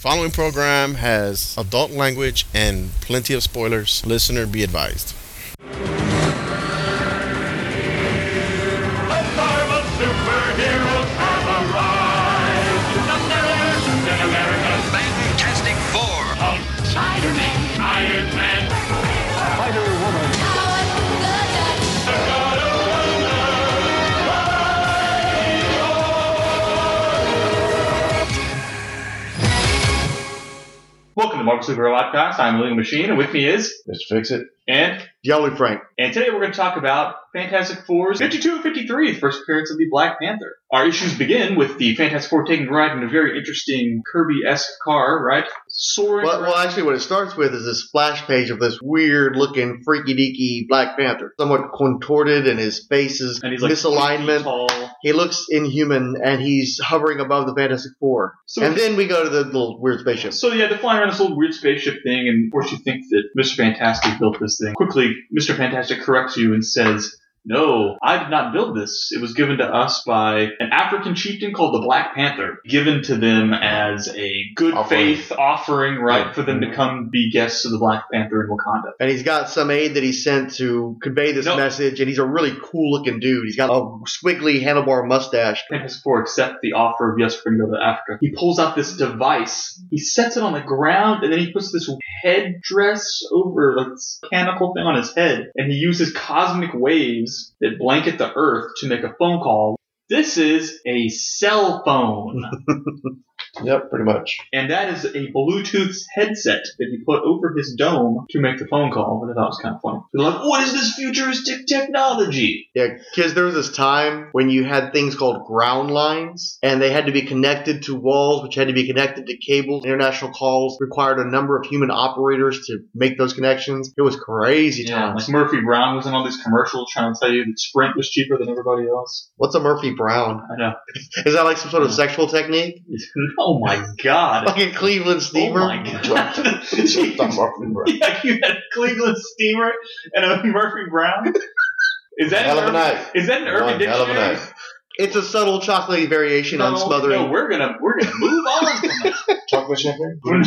Following program has adult language and plenty of spoilers. Listener be advised. Fantastic Four. Spider-Man, Iron Man, Spider-Woman. Welcome to Marvel Superhero Podcast. I'm William Machine, and with me is Mr. Fix-It. and Yellow Frank. and today we're going to talk about Fantastic Four's 52 and 53, the first appearance of the Black Panther. Our issues begin with the Fantastic Four taking a ride in a very interesting Kirby-esque car, right? Soaring. Well, actually, what it starts with is this splash page of this weird-looking, freaky-deaky Black Panther. Somewhat contorted, and his face is and he's like misalignment. tall. He looks inhuman, and he's hovering above the Fantastic Four. And then we go to the little weird spaceship. So yeah, they're flying around this little weird spaceship thing, and of course you think that Mr. Fantastic built this thing. Quickly, Mr. Fantastic corrects you and says, "No, I did not build this. It was given to us by an African chieftain called the Black Panther, given to them as a good faith offering, right, for them to come be guests of the Black Panther in Wakanda." And he's got some aide that he sent to convey this message, and he's a really cool-looking dude. He's got a squiggly handlebar mustache. Fantastic Four accept the offer of, yes, we're going to go to Africa. He pulls out this device. He sets it on the ground, and then he puts this headdress over, like this mechanical thing on his head, and he uses cosmic waves that blanket the Earth to make a phone call. This is a cell phone. Yep, pretty much. And that is a Bluetooth headset that he put over his dome to make the phone call, but I thought it was kind of funny. They're like, what is this futuristic technology? Yeah, because there was this time when you had things called ground lines, and they had to be connected to walls, which had to be connected to cables. International calls required a number of human operators to make those connections. It was crazy times. Like Murphy Brown was in all these commercials trying to tell you that Sprint was cheaper than everybody else. What's a Murphy Brown? I know. Is that like some sort of sexual technique? Oh my god. Like a Cleveland steamer? Oh my god. Yeah, you had a Cleveland steamer and a Murphy Brown? Is that an Urban Dictionary? It's a subtle chocolatey variation on smothering. No, we're gonna move on from that. Chocolate champagne? No,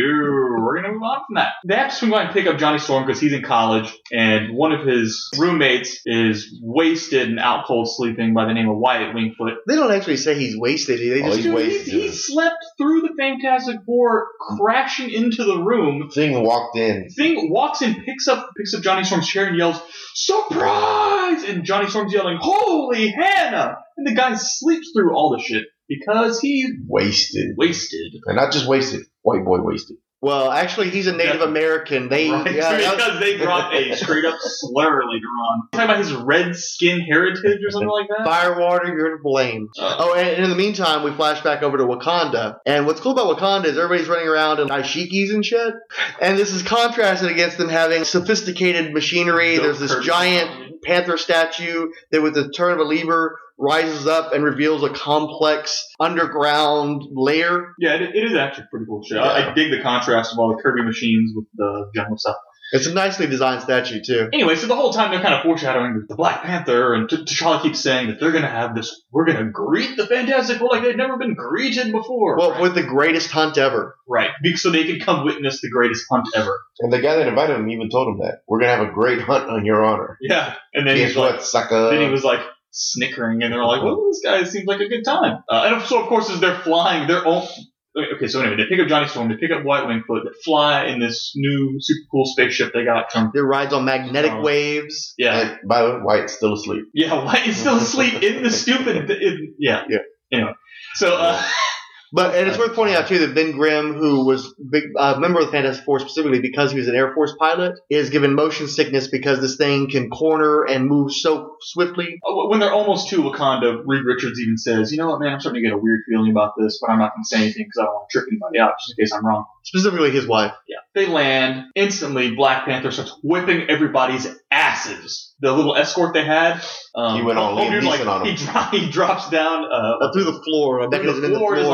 we're gonna move on from that. They have to go and pick up Johnny Storm because he's in college, and one of his roommates is wasted and out cold sleeping by the name of Wyatt Wingfoot. They don't actually say he's wasted. They just he slept through the Fantastic Four, crashing into the room. Thing walked in. Thing walks in, picks up Johnny Storm's chair and yells, "Surprise!" And Johnny Storm's yelling, "Holy Hannah!" And the guy sleeps through all the shit because he's wasted. And not just wasted, white boy wasted. Well, actually, he's a Native American. Because they brought a straight up slur later on. Talking about his red skin heritage or something like that? Firewater, you're to blame. And in the meantime, we flash back over to Wakanda. And what's cool about Wakanda is everybody's running around in dashikis and shit. And this is contrasted against them having sophisticated machinery. There's this giant panther statue that with the turn of a lever rises up and reveals a complex underground lair. Yeah, it is actually pretty cool shit. Yeah. I dig the contrast of all the Kirby machines with the jungle stuff. It's a nicely designed statue, too. Anyway, so the whole time they're kind of foreshadowing the Black Panther, and T'Challa keeps saying that they're going to have this, we're going to greet the Fantastic Four like they've never been greeted before. Well, with the greatest hunt ever. Right, so they can come witness the greatest hunt ever. And the guy that invited him even told him that. We're going to have a great hunt on your honor. Yeah, and then Guess what, sucker? Then he was like, snickering, and they're like, well, this guy seems like a good time. And so, of course, as they're flying, their own... Okay, so anyway, they pick up Johnny Storm, they pick up White Wingfoot, they fly in this new super cool spaceship they got from... It rides on magnetic waves. Yeah. And by the way, White's still asleep. Yeah, White is still asleep in the stupid... Yeah. Anyway, so... And it's worth pointing out, too, that Ben Grimm, who was a big member of the Fantastic Four specifically because he was an Air Force pilot, is given motion sickness because this thing can corner and move so swiftly. When they're almost to Wakanda, Reed Richards even says, you know what, man, I'm starting to get a weird feeling about this, but I'm not going to say anything because I don't want to trip anybody out, just in case I'm wrong. Specifically his wife. Yeah. They land. Instantly, Black Panther starts whipping everybody's asses. The little escort they had. He went on Liam Neeson on him. He drops down... through the floor. Through the floor.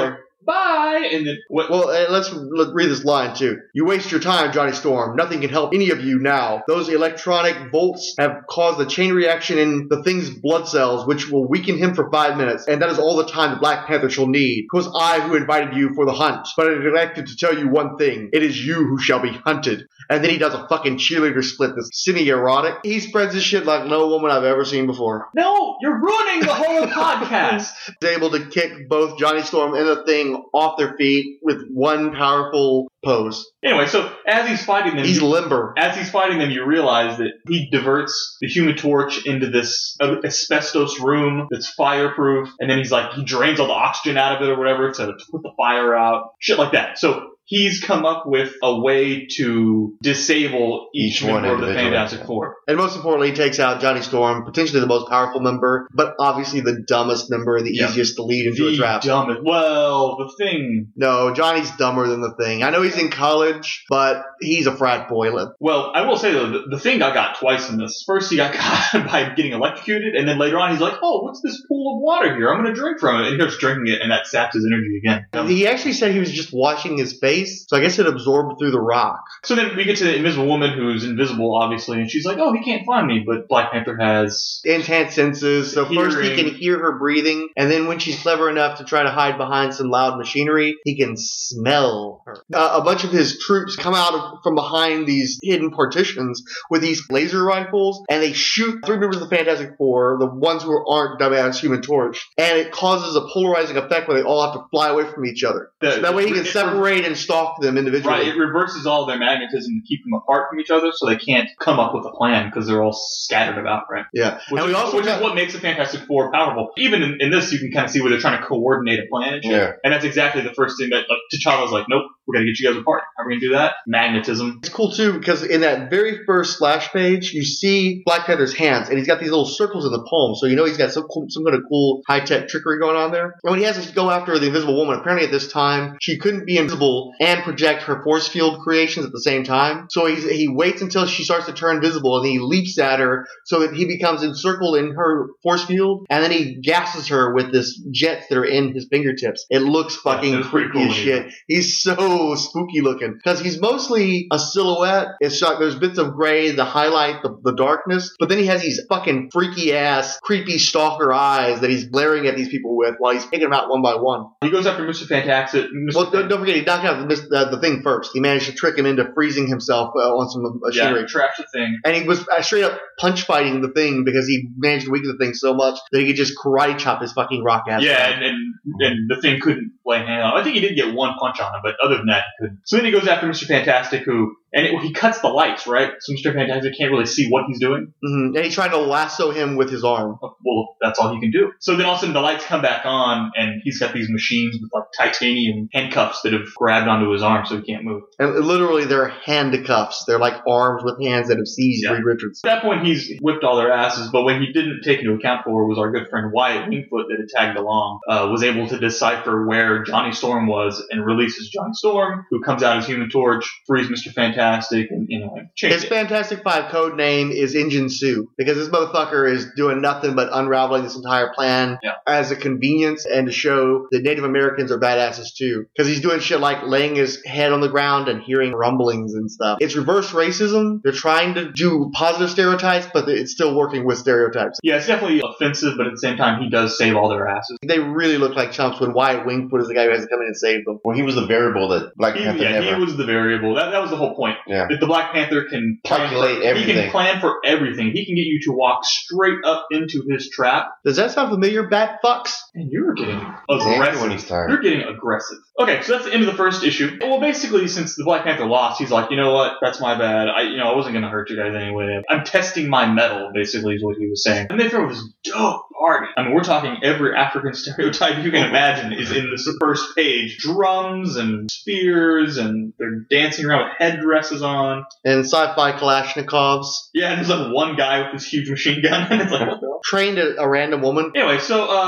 bye. And then what? Well, let's read this line, too. You waste your time, Johnny Storm. Nothing can help any of you now. Those electronic bolts have caused a chain reaction in the Thing's blood cells, which will weaken him for 5 minutes. And that is all the time the Black Panther shall need. It was I who invited you for the hunt. But I neglected to tell you one thing. It is you who shall be hunted. And then he does a fucking cheerleader split that's semi-erotic. He spreads his shit like no woman I've ever seen before. No, you're ruining the whole podcast. He's able to kick both Johnny Storm and the Thing off their feet with one powerful pose. Anyway, so as he's fighting them, He's limber. As he's fighting them, you realize that he diverts the Human Torch into this asbestos room that's fireproof, and then he drains all the oxygen out of it or whatever to put the fire out, shit like that. So he's come up with a way to disable each member of the Fantastic Four. And most importantly, he takes out Johnny Storm, potentially the most powerful member, but obviously the dumbest member and the easiest to lead into a trap. Well, the Thing. No, Johnny's dumber than the Thing. I know he's in college, but he's a frat boy. Well, I will say, though, the Thing got twice in this. First, he got caught by getting electrocuted, and then later on, he's like, oh, what's this pool of water here? I'm going to drink from it. And he starts drinking it, and that saps his energy again. He actually said he was just washing his face. So I guess it absorbed through the rock. So then we get to the Invisible Woman, who's invisible, obviously, and she's like, oh, he can't find me, but Black Panther has enhanced senses, so first he can hear her breathing, and then when she's clever enough to try to hide behind some loud machinery, he can smell her. A bunch of his troops come out from behind these hidden partitions with these laser rifles, and they shoot 3 members of the Fantastic Four, the ones who aren't dumbass Human Torch, and it causes a polarizing effect where they all have to fly away from each other. So that way he can separate and stalk them individually. Right, it reverses all their magnetism to keep them apart from each other, so they can't come up with a plan because they're all scattered about, right? Yeah. Which is what makes the Fantastic Four powerful. Even in this, you can kind of see where they're trying to coordinate a plan and shit. Yeah. And that's exactly the first thing that T'Challa's like, nope, we're going to get you guys apart. How are we going to do that? Magnetism. It's cool, too, because in that very first splash page, you see Black Panther's hands, and he's got these little circles in the palm, so you know he's got some kind of cool high-tech trickery going on there. And when he has to go after the Invisible Woman, apparently at this time, she couldn't be invisible and project her force field creations at the same time. So he waits until she starts to turn visible, and he leaps at her so that he becomes encircled in her force field, and then he gasses her with this jets that are in his fingertips. It looks fucking creepy as shit. He's so spooky looking because he's mostly a silhouette. It's like there's bits of gray to highlight the darkness, but then he has these fucking freaky ass, creepy stalker eyes that he's glaring at these people with while he's taking them out one by one. He goes after Mr. Fantastic. Well, don't forget, he knocked out the Thing first. He managed to trick him into freezing himself on some machinery. Yeah, trashed the Thing. And he was straight up punch fighting the Thing because he managed to weaken the Thing so much that he could just karate chop his fucking rock ass. Yeah, and the Thing couldn't lay hand on him. I think he did get one punch on him, but other than that, he couldn't. So then he goes after Mr. Fantastic, he cuts the lights, right? So Mr. Fantastic can't really see what he's doing. Mm-hmm. And he's trying to lasso him with his arm. Well, that's all he can do. So then all of a sudden the lights come back on, and he's got these machines with titanium handcuffs that have grabbed onto his arm so he can't move. And literally they're handcuffs. They're like arms with hands that have seized Reed Richards. At that point he's whipped all their asses, but what he didn't take into account for was our good friend Wyatt Wingfoot that had tagged along, was able to decipher where Johnny Storm was and releases Johnny Storm, who comes out as Human Torch, frees Mr. Fantastic, and his Fantastic Five code name is Injun Sue because this motherfucker is doing nothing but unraveling this entire plan as a convenience and to show that Native Americans are badasses too. Because he's doing shit like laying his head on the ground and hearing rumblings and stuff. It's reverse racism. They're trying to do positive stereotypes, but it's still working with stereotypes. Yeah, it's definitely offensive, but at the same time, he does save all their asses. They really look like chumps when Wyatt Wingfoot is the guy who has to come in and save them. Well, he was the variable that Black Panther never. Yeah, he was the variable. That was the whole point. Yeah. That the Black Panther can calculate everything. He can plan for everything. He can get you to walk straight up into his trap. Does that sound familiar, bat fucks? And you're getting aggressive. When he's tired. You're getting aggressive. Okay, so that's the end of the first issue. Well, basically, since the Black Panther lost, he's like, you know what? That's my bad. I wasn't going to hurt you guys anyway. I'm testing my mettle, basically, is what he was saying. And they throw this dope party. I mean, we're talking every African stereotype you can imagine is in this first page. Drums and spears, and they're dancing around with headdresses on. And sci-fi Kalashnikovs. Yeah, and there's like one guy with this huge machine gun, and it's like, what the hell? Trained a random woman. Anyway, so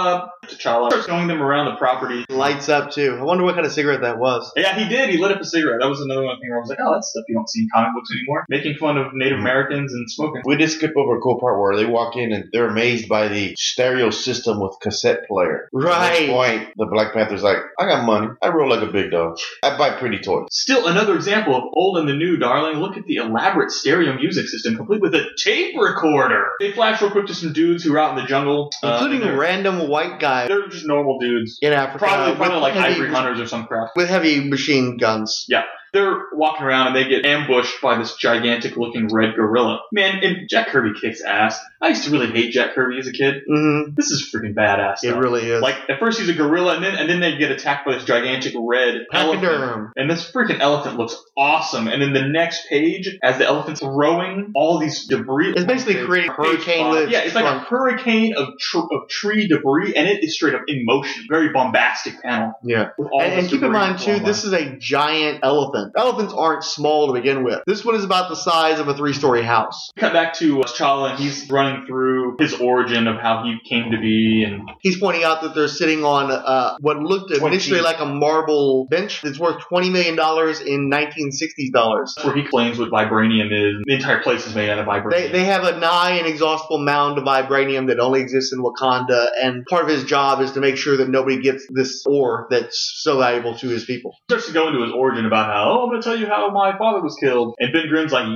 T'Challa starts showing them around the property. Lights up too. I wonder what kind of cigarette that was. Yeah, he did. He lit up a cigarette. That was another one thing where I was like, oh, that's stuff you don't see in comic books anymore. Making fun of Native Americans and smoking. We did skip over a cool part where they walk in and they're amazed by the stereo system with cassette player. At this Right. point, the Black Panther's like, I got money. I roll like a big dog. I buy pretty toys. Still another example of old and the new, darling. Look at the elaborate stereo music system, complete with a tape recorder. They flash real quick to some dudes who are out in the jungle. Including they're- random white guy They're just normal dudes. in Africa. Probably with like heavy- ivory hunters or some crap. with heavy machine guns. Yeah. They're walking around and they get ambushed by this gigantic looking red gorilla. Man, and Jack Kirby kicks ass. I used to really hate Jack Kirby as a kid. Mm-hmm. This is freaking badass It stuff. really is. Like, at first he's a gorilla, and then they get attacked by this gigantic red elephant. Pachyderm. And this freaking elephant looks awesome. And in the next page, as the elephant's throwing all these debris... It's basically creating a hurricane with Yeah, it's like a hurricane of tree debris, and it is straight up in motion. Very bombastic panel. Yeah. With all And this keep in debris mind, too, flying this is a giant elephant. Elephants aren't small to begin with. This one is about the size of a 3-story house. Cut back to T'Challa, and he's running through his origin of how he came to be, and He's pointing out that they're sitting on what looked initially like a marble bench that's worth $20 million in 1960s dollars. where he claims what vibranium is. The entire place is made out of vibranium. They have a nigh inexhaustible mound of vibranium that only exists in Wakanda, and part of his job is to make sure that nobody gets this ore that's so valuable to his people. He starts to go into his origin about how, I'm going to tell you how my father was killed. And Ben Grimm's like,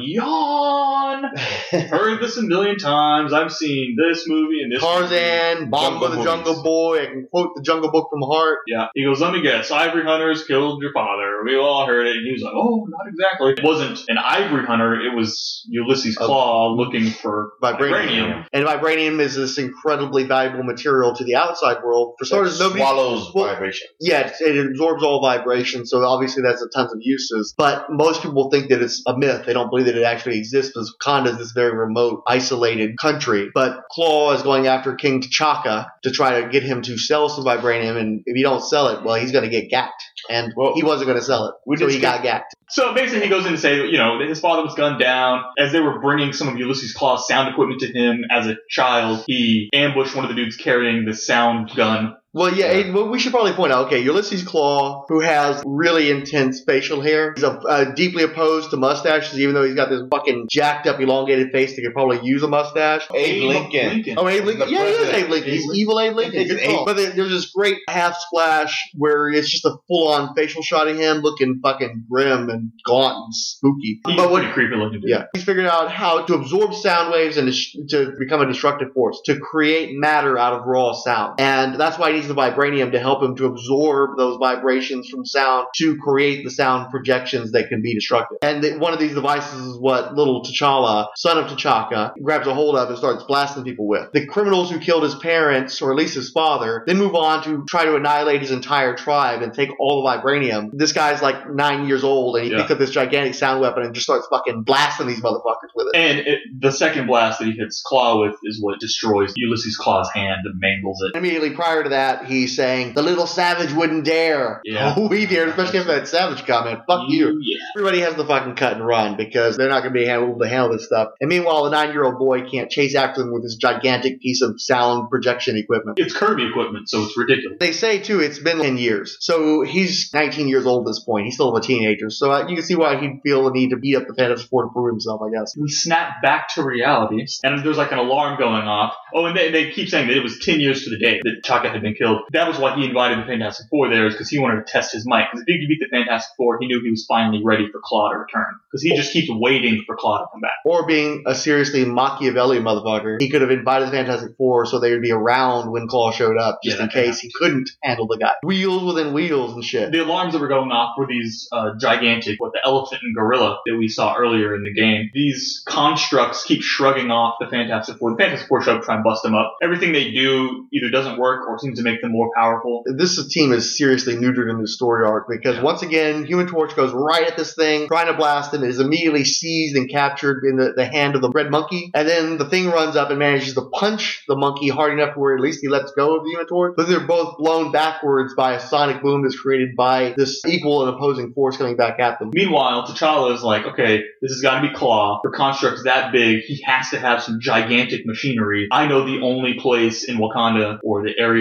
yawn! Heard this a million times. I've seen this movie and this movie. Tarzan, Bomba the Jungle Jungle movies. Boy, I can quote the Jungle Book from heart. Yeah. He goes, let me guess, ivory hunters killed your father. We all heard it. And he was like, oh, not exactly. It wasn't an ivory hunter. It was Ulysses Claw looking for vibranium. And vibranium is this incredibly valuable material to the outside world. For starters, nobody swallows well, vibration. Yeah, it absorbs all vibration, so obviously that's a tons of uses. But most people think that it's a myth. They don't believe that it actually exists because Wakanda is this very remote, isolated country. But Claw is going after King T'Chaka to try to get him to sell some vibranium, and if you don't sell it, well, he's going to get gacked. And he wasn't going to sell it, so he got gacked. So basically he goes in to say that, that his father was gunned down. As they were bringing some of Ulysses Claw's sound equipment to him as a child, he ambushed one of the dudes carrying the sound gun. Well, yeah, well, we should probably point out, okay, Ulysses Claw, who has really intense facial hair, he's deeply opposed to mustaches, even though he's got this fucking jacked up, elongated face that could probably use a mustache. Abe Lincoln. Oh, Abe Lincoln? The Yeah, he is president. Abe Lincoln. He's evil Abe Lincoln. It's Good Abe. call. But there's this great half splash where it's just a full-on facial shot of him looking fucking grim and gaunt and spooky. He's But what pretty creepy looking dude. Yeah, he's figured out how to absorb sound waves and to become a destructive force, to create matter out of raw sound. And that's why he needs the vibranium to help him to absorb those vibrations from sound to create the sound projections that can be destructive. And one of these devices is what little T'Challa, son of T'Chaka, grabs a hold of and starts blasting people with. The criminals who killed his parents, or at least his father, then move on to try to annihilate his entire tribe and take all the vibranium. This guy's like 9 years old, and he picks up this gigantic sound weapon and just starts fucking blasting these motherfuckers with it. And the second blast that he hits Claw with is what destroys Ulysses Claw's hand and mangles it. Immediately prior to that, he's saying, the little savage wouldn't dare. Yeah. Oh, we dare, especially after that savage comment. Fuck you. Yeah. Everybody has to fucking cut and run because they're not going to be able to handle this stuff. And meanwhile, the 9-year-old boy can't chase after them with this gigantic piece of sound projection equipment. It's Kirby equipment, so it's ridiculous. They say, too, it's been 10 years. So he's 19 years old at this point. He's still a teenager. So you can see why he'd feel the need to beat up the Fantastic Four to prove himself, I guess. We snap back to reality, and there's like an alarm going off. Oh, and they keep saying that it was 10 years to the day that T'Chaka had been killed. That was why he invited the Fantastic Four there, is because he wanted to test his might. Because if he could beat the Fantastic Four, he knew he was finally ready for Claw to return. Because he just keeps waiting for Claw to come back. Or being a seriously Machiavelli motherfucker, he could have invited the Fantastic Four so they would be around when Claw showed up, just in case he couldn't handle the guy. Wheels within wheels and shit. The alarms that were going off were these gigantic, the elephant and gorilla that we saw earlier in the game. These constructs keep shrugging off the Fantastic Four. The Fantastic Four show up, try and bust them up. Everything they do either doesn't work or seems to make them more powerful. This team is seriously neutered in this story arc because once again, Human Torch goes right at this thing, trying to blast it, and is immediately seized and captured in the hand of the red monkey. And then the thing runs up and manages to punch the monkey hard enough where at least he lets go of the Human Torch. But they're both blown backwards by a sonic boom that's created by this equal and opposing force coming back at them. Meanwhile, T'Challa is like, okay, this has got to be Claw. For constructs that big, he has to have some gigantic machinery. I know the only place in Wakanda or the area surrounding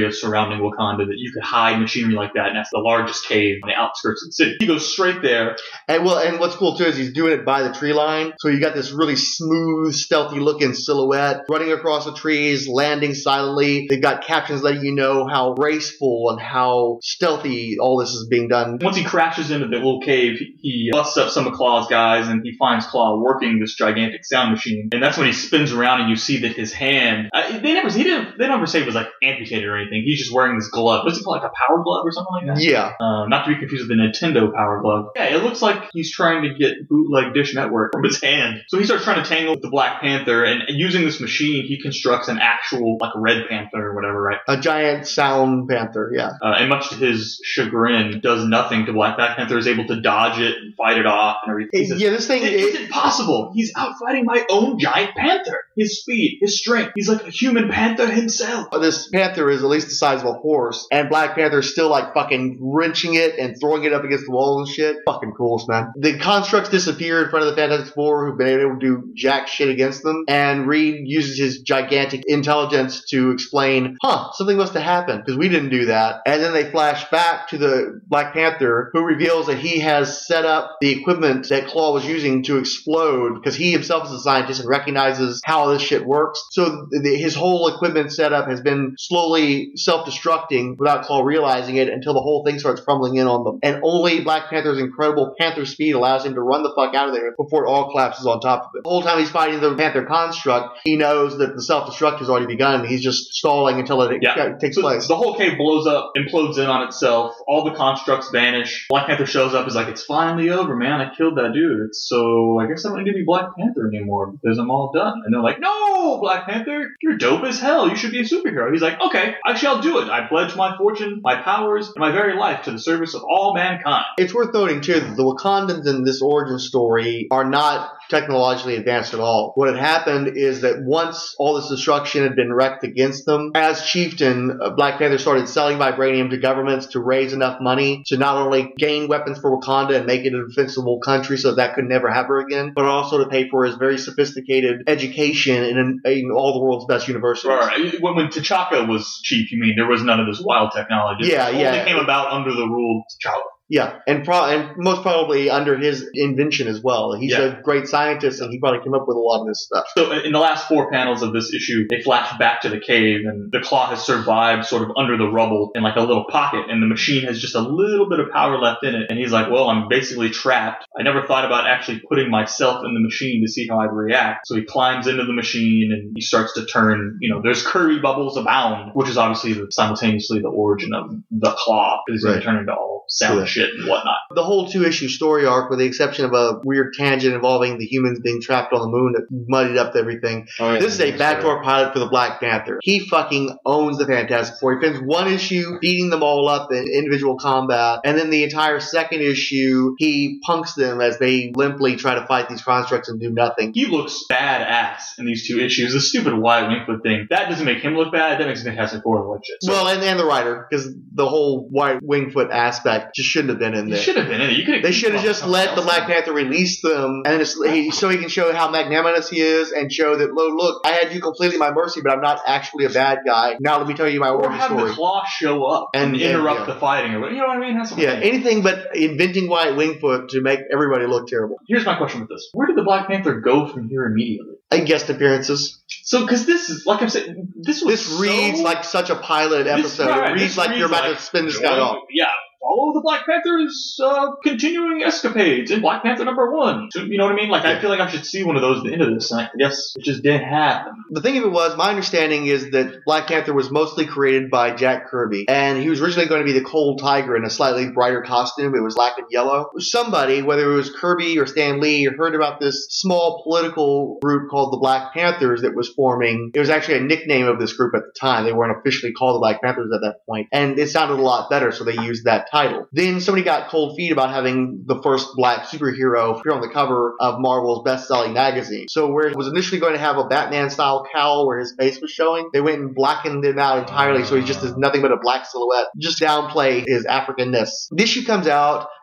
surrounding Wakanda that you could hide machinery like that, and that's the largest cave on the outskirts of the city. He goes straight there. And what's cool too is he's doing it by the tree line, so you got this really smooth, stealthy looking silhouette running across the trees, landing silently. They've got captions letting you know how graceful and how stealthy all this is being done. Once he crashes into the little cave, he busts up some of Claw's guys, and he finds Claw working this gigantic sound machine. And that's when he spins around, and you see that his hand. They never say it was like amputated or anything. He's just wearing this glove. What's it called, like a power glove or something like that? Yeah. Not to be confused with the Nintendo Power Glove. Yeah, it looks like he's trying to get bootleg Dish Network from his hand. So he starts trying to tangle with the Black Panther, and using this machine, he constructs an actual, like, Red Panther or whatever, right? A giant sound panther, yeah. And much to his chagrin, does nothing to Black Panther, is able to dodge it and fight it off and everything. Yeah, this thing is impossible. He's outfighting my own giant panther. His speed, his strength. He's like a human panther himself. This panther is at least the size of a horse, and Black Panther's still like fucking wrenching it and throwing it up against the walls and shit. Fucking cool, man. The constructs disappear in front of the Fantastic Four, who've been able to do jack shit against them, and Reed uses his gigantic intelligence to explain, something must have happened, because we didn't do that. And then they flash back to the Black Panther, who reveals that he has set up the equipment that Claw was using to explode, because he himself is a scientist and recognizes how this shit works. So his whole equipment setup has been slowly self-destructing without Claw realizing it until the whole thing starts crumbling in on them. And only Black Panther's incredible panther speed allows him to run the fuck out of there before it all collapses on top of it. The whole time he's fighting the Panther construct, he knows that the self-destruct has already begun. He's just stalling until it takes place. The whole cave blows up, implodes in on itself. All the constructs vanish. Black Panther shows up, is like, it's finally over, man. I killed that dude. So I guess I don't need to be Black Panther anymore because I'm all done. And they're like, no, Black Panther, you're dope as hell. You should be a superhero. He's like, okay, I shall do it. I pledge my fortune, my powers, and my very life to the service of all mankind. It's worth noting, too, that the Wakandans in this origin story are not technologically advanced at all. What had happened is that once all this destruction had been wreaked against them, as chieftain, Black Panther started selling vibranium to governments to raise enough money to not only gain weapons for Wakanda and make it a defensible country so that could never happen again, but also to pay for his very sophisticated education in all the world's best universities. Right. When T'Chaka was chief, you mean there was none of this wild technology? It only came about under the rule of T'Challa. Yeah, and most probably under his invention as well. He's a great scientist, and he probably came up with a lot of this stuff. So in the last 4 panels of this issue, they flash back to the cave, and the Claw has survived sort of under the rubble in like a little pocket, and the machine has just a little bit of power left in it. And he's like, well, I'm basically trapped. I never thought about actually putting myself in the machine to see how I'd react. So he climbs into the machine, and he starts to turn, there's Kirby bubbles abound, which is obviously simultaneously the origin of the Claw, because he's going to turn into all sound shit and whatnot. The whole 2-issue story arc, with the exception of a weird tangent involving the humans being trapped on the moon that muddied up everything. This is a backdoor pilot for the Black Panther. He fucking owns the Fantastic Four. He spends 1 issue beating them all up in individual combat, and then the entire 2nd issue, he punks them as they limply try to fight these constructs and do nothing. He looks badass in these 2 issues. The stupid Wyatt Wingfoot thing, that doesn't make him look bad. That makes Fantastic Four look shit. So, well, and the writer, because the whole Wyatt Wingfoot aspect just shouldn't have been in there. It should have been in it. They should have just let the Black Panther release them, and so he can show how magnanimous he is, and show that, look, I had you completely at my mercy, but I'm not actually a bad guy. Now let me tell you my origin story. Or have the Claw show up and interrupt the fighting, or you know what I mean? Anything but inventing Wyatt Wingfoot to make everybody look terrible. Here's my question with this: where did the Black Panther go from here immediately? Guest appearances. So, because this is, like I'm saying, this reads like such a pilot episode. It reads like you're about to spin this guy off. Yeah. Follow the Black Panther's continuing escapades in Black Panther #1. So, you know what I mean? I feel like I should see one of those at the end of this, and I guess it just didn't happen. The thing of it was, my understanding is that Black Panther was mostly created by Jack Kirby, and he was originally going to be the Cold Tiger in a slightly brighter costume. It was black and yellow. Somebody, whether it was Kirby or Stan Lee, heard about this small political group called the Black Panthers that was forming. It was actually a nickname of this group at the time. They weren't officially called the Black Panthers at that point, and it sounded a lot better, so they used that title. Then somebody got cold feet about having the first black superhero appear on the cover of Marvel's best-selling magazine. So where it was initially going to have a Batman-style cowl where his face was showing, they went and blackened him out entirely, so he just is nothing but a black silhouette. Just downplay his Africanness. The issue comes out.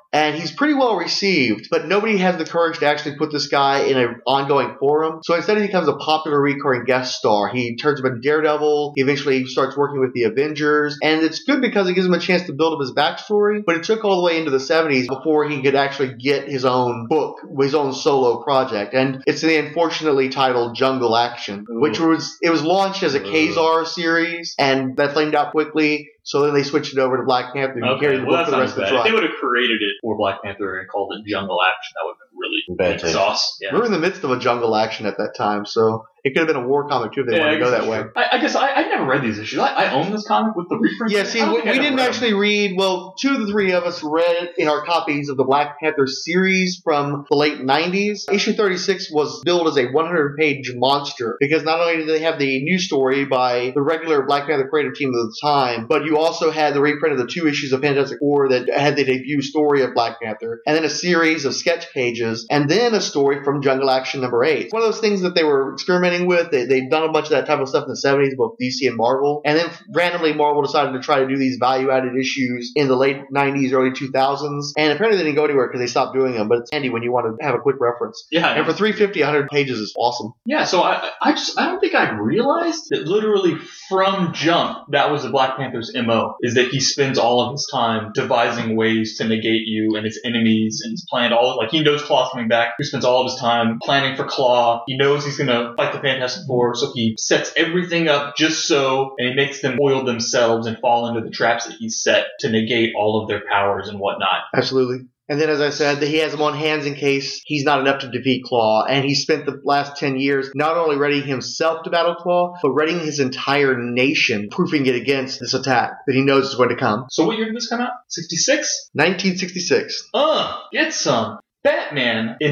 And he's pretty well received, but nobody has the courage to actually put this guy in an ongoing forum. So instead he becomes a popular recurring guest star. He turns up in Daredevil. He eventually starts working with the Avengers. And it's good because it gives him a chance to build up his backstory. But it took all the way into the 70s before he could actually get his own book, his own solo project. And it's the unfortunately titled Jungle Action, which was launched as a Kazar series, and that flamed out quickly. So then they switched it over to Black Panther and carried the book for the rest of the If run. they would have created it for Black Panther and called it Jungle Action, that would have been really Bad taste. sauce. Yeah. We were in the midst of a jungle action at that time, so it could have been a war comic too if they wanted to go that way. I guess I never read these issues. I own this comic with the reprint. Yeah, see, we didn't actually read, well, 2 of the 3 of us read in our copies of the Black Panther series from the late 90s. Issue 36 was billed as a 100-page monster because not only did they have the news story by the regular Black Panther creative team of the time, but you also had the reprint of the 2 issues of Fantastic Four that had the debut story of Black Panther, and then a series of sketch pages, and then a story from Jungle Action number 8. It's one of those things that they were experimenting with. They'd done a bunch of that type of stuff in the 70s, both DC and Marvel, and then randomly Marvel decided to try to do these value-added issues in the late 90s, early 2000s, and apparently they didn't go anywhere because they stopped doing them, but it's handy when you want to have a quick reference. Yeah. And for 350, 100 pages is awesome. Yeah, so I don't think I realized that literally from jump, that was the Black Panther's MO, is that he spends all of his time devising ways to negate you and his enemies, and he's planned he knows Claw's coming back, he spends all of his time planning for Claw, he knows he's gonna fight the Fantastic Four, so he sets everything up just so, and he makes them foil themselves and fall into the traps that he's set to negate all of their powers and whatnot. Absolutely. And then, as I said, that he has him on hands in case he's not enough to defeat Claw. And he spent the last 10 years not only readying himself to battle Claw, but readying his entire nation, proofing it against this attack that he knows is going to come. So what year did this come out? 66? 1966. Get some. Batman in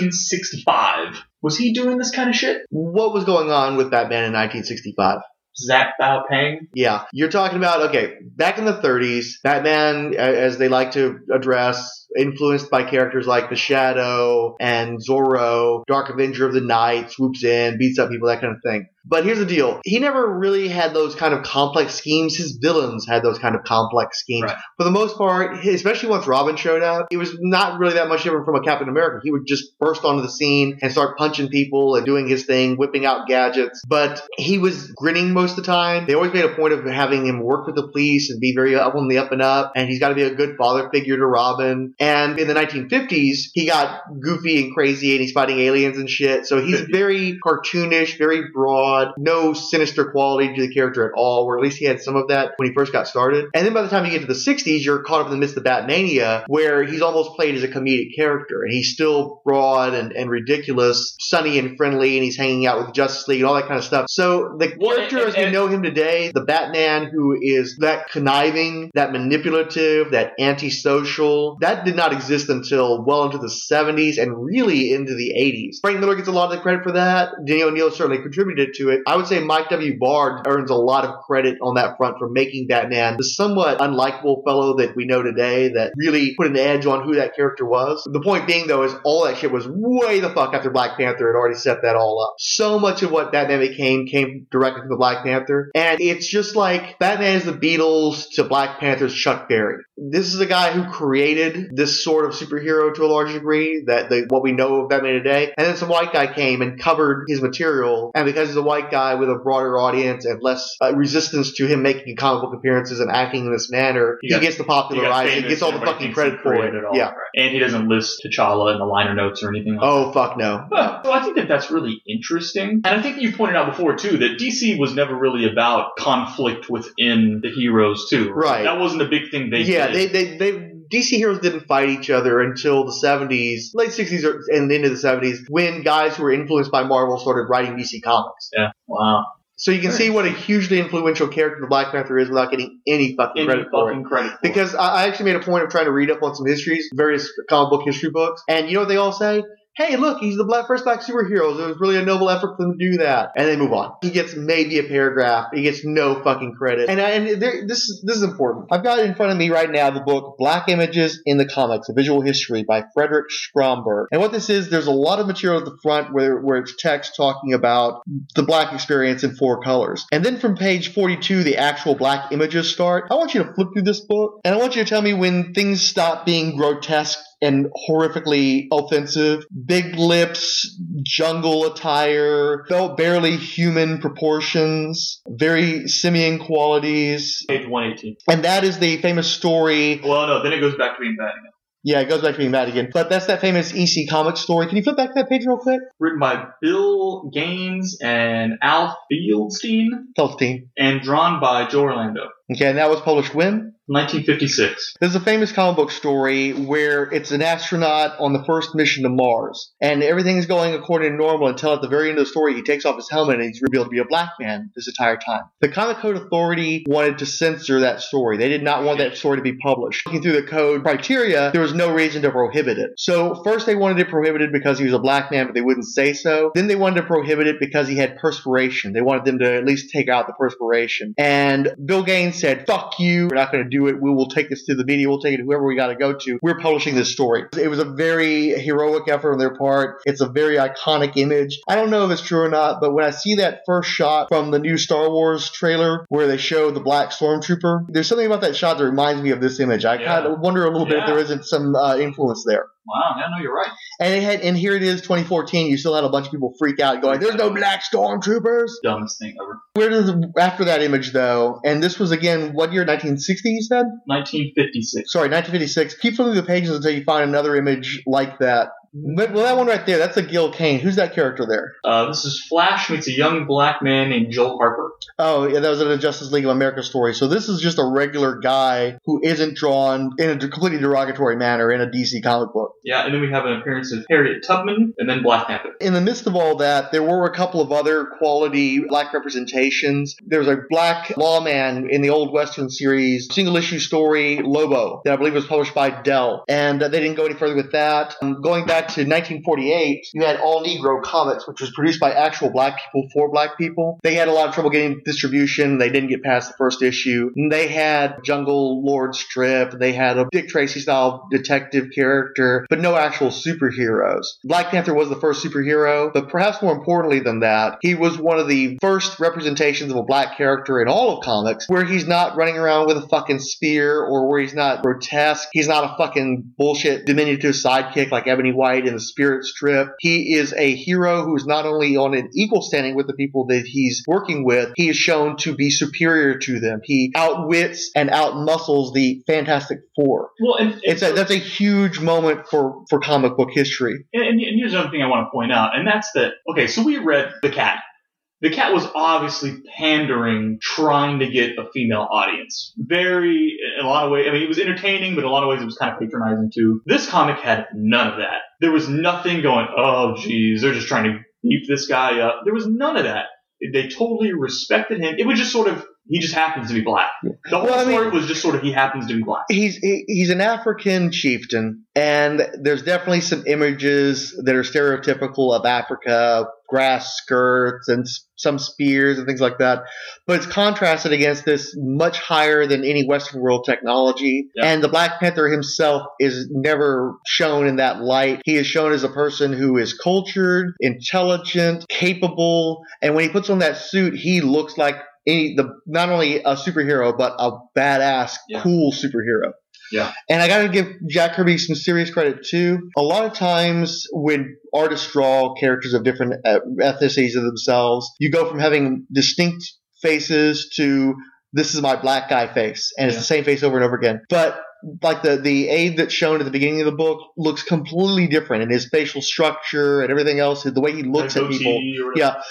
1965. Was he doing this kind of shit? What was going on with Batman in 1965? Zach Bao Peng? Yeah. You're talking about, okay, back in the 30s, Batman, as they like to address, influenced by characters like The Shadow and Zorro, Dark Avenger of the Night, swoops in, beats up people, that kind of thing. But here's the deal. He never really had those kind of complex schemes. His villains had those kind of complex schemes. Right. For the most part, especially once Robin showed up, it was not really that much different from a Captain America. He would just burst onto the scene and start punching people and doing his thing, whipping out gadgets. But he was grinning most of the time. They always made a point of having him work with the police and be very up on the up and up. And he's got to be a good father figure to Robin. And in the 1950s, he got goofy and crazy and he's fighting aliens and shit. So he's very cartoonish, very broad. No sinister quality to the character at all, or at least he had some of that when he first got started. And then by the time you get to the 60s, you're caught up in the midst of Batmania, where he's almost played as a comedic character, and he's still broad and ridiculous, sunny and friendly, and he's hanging out with Justice League and all that kind of stuff. So the character as we know him today, the Batman who is that conniving, that manipulative, that antisocial, that did not exist until well into the 70s and really into the 80s. Frank Miller gets a lot of the credit for that. Denny O'Neil certainly contributed to it. I would say Mike W. Bard earns a lot of credit on that front for making Batman the somewhat unlikable fellow that we know today that really put an edge on who that character was. The point being, though, is all that shit was way the fuck after Black Panther had already set that all up. So much of what Batman became came directly from the Black Panther. And it's just like Batman is the Beatles to Black Panther's Chuck Berry. This is a guy who created this sort of superhero to a large degree, what we know of Batman today. And then some white guy came and covered his material. And because he's a white guy with a broader audience and less resistance to him making comic book appearances and acting in this manner, he gets the popular rise. He gets all the fucking credit for it. Yeah. Right. And he doesn't list T'Challa in the liner notes or anything like that. Oh, fuck no. So I think that's really interesting. And I think you pointed out before, too, that DC was never really about conflict within the heroes, too. Right. That wasn't a big thing they did. Yeah, they DC heroes didn't fight each other until the 70s, late 60s and into the 70s, when guys who were influenced by Marvel started writing DC Comics. Yeah, wow. So you can see what a hugely influential character the Black Panther is without getting any fucking credit for it. Because I actually made a point of trying to read up on some histories, various comic book history books, and you know what they all say? hey, look, he's the first black superhero. It was really a noble effort for them to do that. And they move on. He gets maybe a paragraph. He gets no fucking credit. This is important. I've got in front of me right now the book Black Images in the Comics, A Visual History by Frederick Stromberg. And what this is, there's a lot of material at the front where it's text talking about the black experience in 4 colors. And then from page 42, the actual black images start. I want you to flip through this book, and I want you to tell me when things stop being grotesque and horrifically offensive. Big lips, jungle attire, felt barely human proportions, very simian qualities. Page 118. And that is the famous story. Well, no, then it goes back to being bad again. Yeah, it goes back to being bad again. But that's that famous EC Comics story. Can you flip back to that page real quick? Written by Bill Gaines and Al Feldstein. And drawn by Joe Orlando. Okay, and that was published when? 1956. There's a famous comic book story where it's an astronaut on the first mission to Mars, and everything is going according to normal until at the very end of the story he takes off his helmet and he's revealed to be a black man this entire time. The Comic Code Authority wanted to censor that story. They did not want that story to be published. Looking through the code criteria, there was no reason to prohibit it. So first they wanted it prohibited because he was a black man, but they wouldn't say so. Then they wanted to prohibit it because he had perspiration. They wanted them to at least take out the perspiration. And Bill Gaines said, fuck you, we're not going to do it. We will take this to the media. We'll take it to whoever we got to go to. We're publishing this story. It was a very heroic effort on their part. It's a very iconic image. I don't know if it's true or not, but when I see that first shot from the new Star Wars trailer where they show the black stormtrooper, there's something about that shot that reminds me of this image. I kind of wonder a little bit if there isn't some influence there. Wow, yeah, no, you're right. And here it is, 2014. You still had a bunch of people freak out going, there's no black stormtroopers. Dumbest thing ever. After that image, though, and this was again, what year, 1960, you said? 1956. Sorry, 1956. Keep flipping the pages until you find another image like that. But, well, that one right there, that's a Gil Kane. Who's that character there? This is Flash meets a young black man named Joel Harper. Oh, yeah, that was in a Justice League of America story. So this is just a regular guy who isn't drawn in a completely derogatory manner in a DC comic book. Yeah, and then we have an appearance of Harriet Tubman and then Black Panther. In the midst of all that, there were a couple of other quality black representations. There was a black lawman in the old Western series, single-issue story, Lobo, that I believe was published by Dell. And they didn't go any further with that. Going back to 1948, you had All Negro Comics, which was produced by actual black people for black people. They had a lot of trouble getting distribution. They didn't get past the first issue. And they had Jungle Lord strip. They had a Dick Tracy-style detective character, but no actual superheroes. Black Panther was the first superhero, but perhaps more importantly than that, he was one of the first representations of a black character in all of comics where he's not running around with a fucking spear or where he's not grotesque. He's not a fucking bullshit diminutive sidekick like Ebony White in the Spirit strip. He is a hero who is not only on an equal standing with the people that he's working with, he is shown to be superior to them. He outwits and outmuscles the Fantastic Four. Well, that's a huge moment for comic book history. And here's another thing I want to point out, and that's that, okay, so we read The Cat. The Cat was obviously pandering, trying to get a female audience. Very, in a lot of ways, I mean, it was entertaining, but in a lot of ways it was kind of patronizing too. This comic had none of that. There was nothing going, oh geez, they're just trying to beef this guy up. There was none of that. They totally respected him. It was just sort of, he just happens to be black. The whole story was just sort of, he happens to be black. He's an African chieftain, and there's definitely some images that are stereotypical of Africa, grass skirts and some spears and things like that. But it's contrasted against this much higher than any Western world technology. Yep. And the Black Panther himself is never shown in that light. He is shown as a person who is cultured, intelligent, capable, and when he puts on that suit, he looks like not only a superhero, but a badass, cool superhero. Yeah. And I got to give Jack Kirby some serious credit, too. A lot of times when artists draw characters of different ethnicities of themselves, you go from having distinct faces to this is my black guy face, and it's the same face over and over again. But like the Abe that's shown at the beginning of the book looks completely different in his facial structure and everything else, the way he looks at people. Yeah,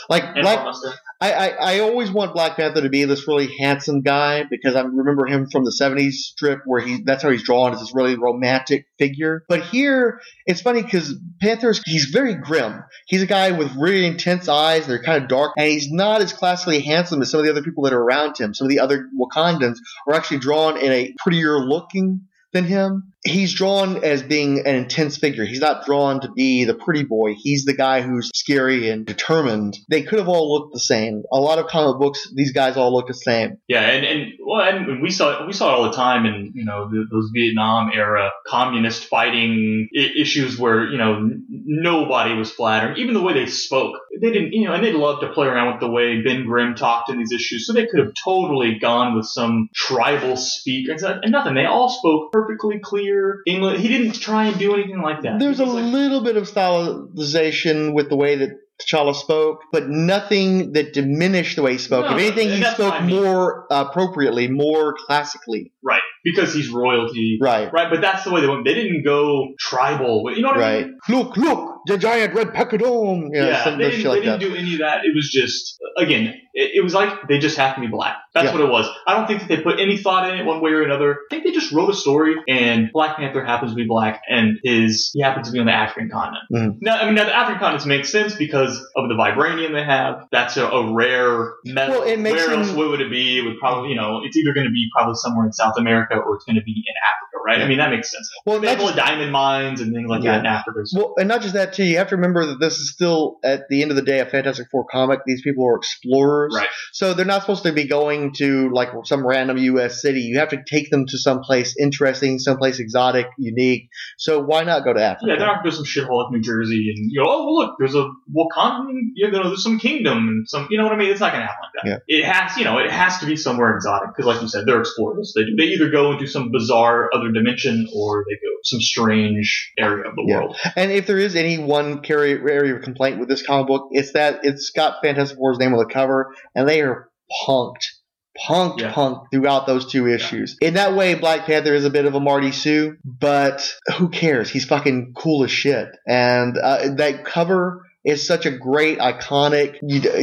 I always want Black Panther to be this really handsome guy because I remember him from the 70s strip where that's how he's drawn, as this really romantic figure. But here, it's funny because he's very grim. He's a guy with really intense eyes. They're kind of dark, and he's not as classically handsome as some of the other people that are around him. Some of the other Wakandans are actually drawn in a prettier looking than him. he's drawn as being an intense figure. He's not drawn to be the pretty boy. He's the guy who's scary and determined. They could have all looked the same. A lot of comic books, these guys all look the same. Yeah, and we saw it all the time in those Vietnam era communist fighting issues where nobody was flattering. Even the way they spoke, they didn't and they'd love to play around with the way Ben Grimm talked in these issues. So they could have totally gone with some tribal speak and nothing. They all spoke perfectly clear English. He didn't try and do anything like that. There's a little bit of stylization with the way that T'Challa spoke, but nothing that diminished the way he spoke. If anything, he spoke more appropriately, more classically. Right, because he's royalty. Right. But that's the way they went. They didn't go tribal. You know what I mean? Look, the giant red pachyderm. They didn't do any of that. It was just, again, it was like they just happened to be black. That's what it was. I don't think that they put any thought in it one way or another. I think they just wrote a story, and Black Panther happens to be black, and he happens to be on the African continent. Mm. Now the African continents make sense because of the vibranium they have. That's a rare metal. Well, where else would it be? It would probably, it's either going to be probably somewhere in South America or it's going to be in Africa, right? Yeah. I mean, that makes sense. Well, they have all the diamond mines and things like that in Africa. So. Well, and not just that, too. You have to remember that this is still, at the end of the day, a Fantastic Four comic. These people are explorers. Right. So they're not supposed to be going to, like, some random U.S. city. You have to take them to someplace interesting, someplace exotic, unique. So why not go to Africa? Yeah, they're not going to go to some shithole like New Jersey and, look, there's a Wakandan, there's some kingdom and some, you know what I mean? It's not going to happen like that. Yeah. It has to be somewhere exotic because, like you said, they're explorers. They either go into some bizarre other dimension or they go some strange area of the world. And if there is any one area of complaint with this comic book, it's that it's got Fantastic Four's name on the cover, and they are punked throughout those two issues. In that way, Black Panther is a bit of a Marty Sue, but who cares? He's fucking cool as shit. And that cover is such a great, iconic,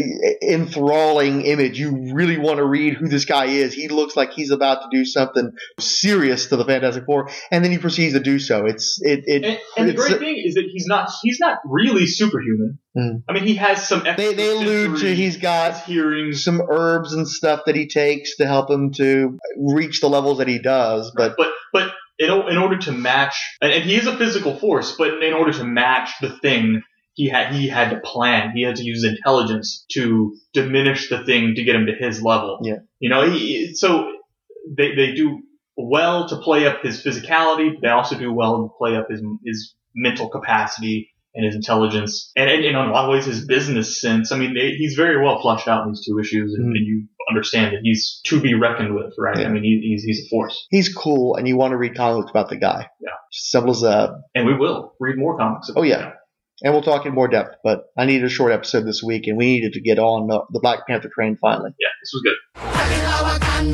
enthralling image. You really want to read who this guy is. He looks like he's about to do something serious to the Fantastic Four, and then he proceeds to do so. And the great thing is that he's not really superhuman. Mm. I mean, he has some. They allude to he's got some herbs and stuff that he takes to help him to reach the levels that he does, but in order to match, and he is a physical force, but in order to match the Thing. He had to plan. He had to use intelligence to diminish the Thing to get him to his level. Yeah. So they do well to play up his physicality, but they also do well to play up his mental capacity and his intelligence, and in a lot of ways his business sense. I mean, he's very well fleshed out in these two issues, and you understand that he's to be reckoned with, right? Yeah. I mean, he's a force. He's cool, and you want to read comics about the guy. Yeah. Simple as that. And we will read more comics about him. And we'll talk in more depth, but I needed a short episode this week, and we needed to get on the Black Panther train finally. Yeah, this was good.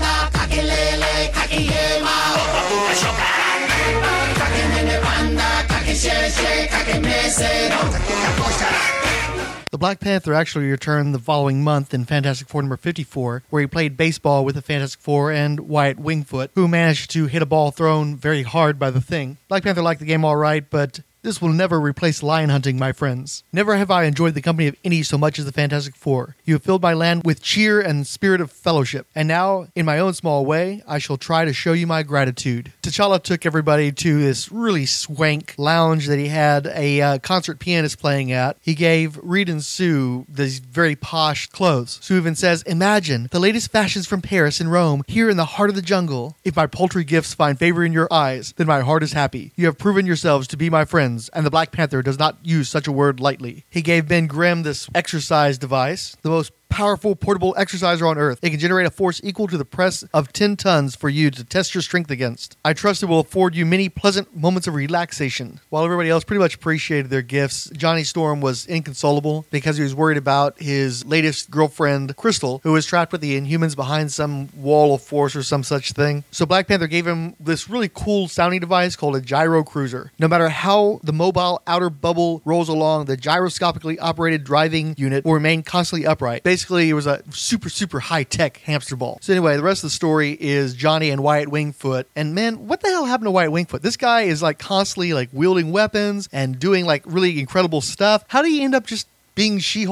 The Black Panther actually returned the following month in Fantastic Four number 54, where he played baseball with the Fantastic Four and Wyatt Wingfoot, who managed to hit a ball thrown very hard by the Thing. Black Panther liked the game all right, but this will never replace lion hunting, my friends. Never have I enjoyed the company of any so much as the Fantastic Four. You have filled my land with cheer and spirit of fellowship. And now, in my own small way, I shall try to show you my gratitude. T'Challa took everybody to this really swank lounge that he had a concert pianist playing at. He gave Reed and Sue these very posh clothes. Sue even says, "Imagine the latest fashions from Paris and Rome, here in the heart of the jungle. If my paltry gifts find favor in your eyes, then my heart is happy. You have proven yourselves to be my friends, and the Black Panther does not use such a word lightly." He gave Ben Grimm this exercise device, the most powerful portable exerciser on Earth. It can generate a force equal to the press of 10 tons for you to test your strength against. I trust it will afford you many pleasant moments of relaxation. While everybody else pretty much appreciated their gifts, Johnny Storm was inconsolable because he was worried about his latest girlfriend, Crystal, who was trapped with the Inhumans behind some wall of force or some such thing. So Black Panther gave him this really cool sounding device called a gyro cruiser. No matter how the mobile outer bubble rolls along, the gyroscopically operated driving unit will remain constantly upright. Basically, it was a super, super high-tech hamster ball. So anyway, the rest of the story is Johnny and Wyatt Wingfoot. And man, what the hell happened to Wyatt Wingfoot? This guy is like constantly like wielding weapons and doing like really incredible stuff. How did he end up just being She-Hulk's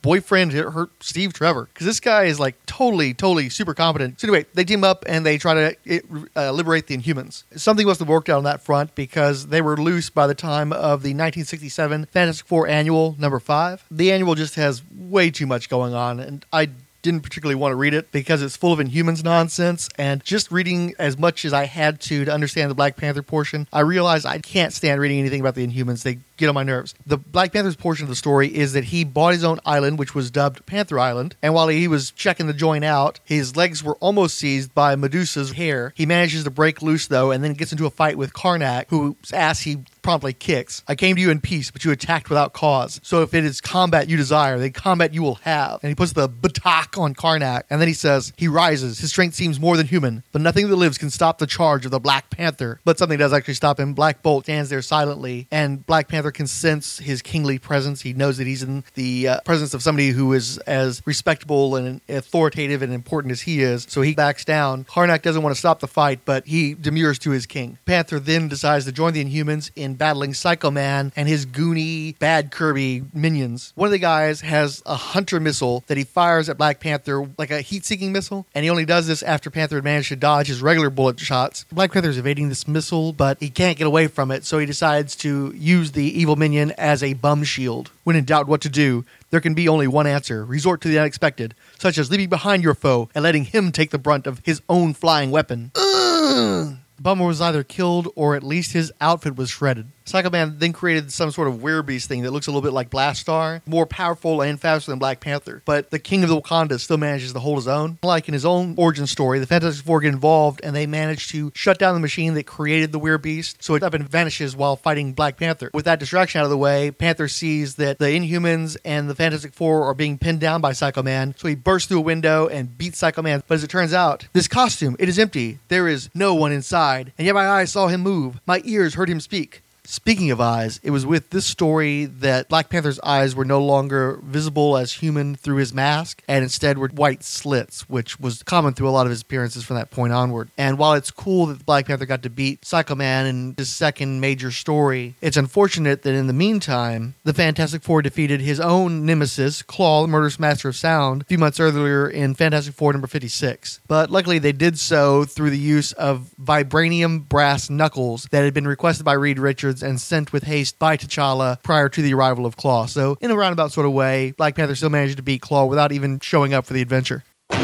boyfriend hurt Steve Trevor. Because this guy is like totally super competent. So anyway, they team up and they try to liberate the Inhumans. Something must have worked out on that front because they were loose by the time of the 1967 Fantastic Four Annual number 5. The annual just has way too much going on, and I didn't particularly want to read it because it's full of Inhumans nonsense, and just reading as much as I had to understand the Black Panther portion, I realized I can't stand reading anything about the Inhumans. They get on my nerves. The Black Panther's portion of the story is that he bought his own island, which was dubbed Panther Island, and while he was checking the joint out, his legs were almost seized by Medusa's hair. He manages to break loose, though, and then gets into a fight with Karnak, whose ass he promptly kicks. I came to you in peace, but you attacked without cause. So if it is combat you desire, then combat you will have. And he puts the batak on Karnak, and then he says, he rises. His strength seems more than human, but nothing that lives can stop the charge of the Black Panther. But something does actually stop him. Black Bolt stands there silently, and Black Panther can sense his kingly presence. He knows that he's in the presence of somebody who is as respectable and authoritative and important as he is, so he backs down. Karnak doesn't want to stop the fight, but he demurs to his king. Panther then decides to join the Inhumans in battling Psycho Man and his goony, bad Kirby minions. One of the guys has a Hunter missile that he fires at Black Panther like a heat-seeking missile, and he only does this after Panther had managed to dodge his regular bullet shots. Black Panther's evading this missile, but he can't get away from it, so he decides to use the evil minion as a bum shield. When in doubt what to do, there can be only one answer. Resort to the unexpected, such as leaving behind your foe and letting him take the brunt of his own flying weapon. Bummer was either killed or at least his outfit was shredded. Psycho Man then created some sort of werebeast thing that looks a little bit like Blastar, more powerful and faster than Black Panther. But the King of the Wakanda still manages to hold his own. Like in his own origin story, the Fantastic Four get involved and they manage to shut down the machine that created the werebeast, so it up and vanishes while fighting Black Panther. With that distraction out of the way, Panther sees that the Inhumans and the Fantastic Four are being pinned down by Psycho Man, so he bursts through a window and beats Psycho Man. But as it turns out, this costume, it is empty. There is no one inside, and yet my eyes saw him move. My ears heard him speak. Speaking of eyes, it was with this story that Black Panther's eyes were no longer visible as human through his mask, and instead were white slits, which was common through a lot of his appearances from that point onward. And while it's cool that Black Panther got to beat Psycho Man in his second major story, it's unfortunate that in the meantime, the Fantastic Four defeated his own nemesis, Claw, the murderous master of sound, a few months earlier in Fantastic Four number 56. But luckily they did so through the use of vibranium brass knuckles that had been requested by Reed Richards and sent with haste by T'Challa prior to the arrival of Claw. So in a roundabout sort of way, Black Panther still managed to beat Claw without even showing up for the adventure.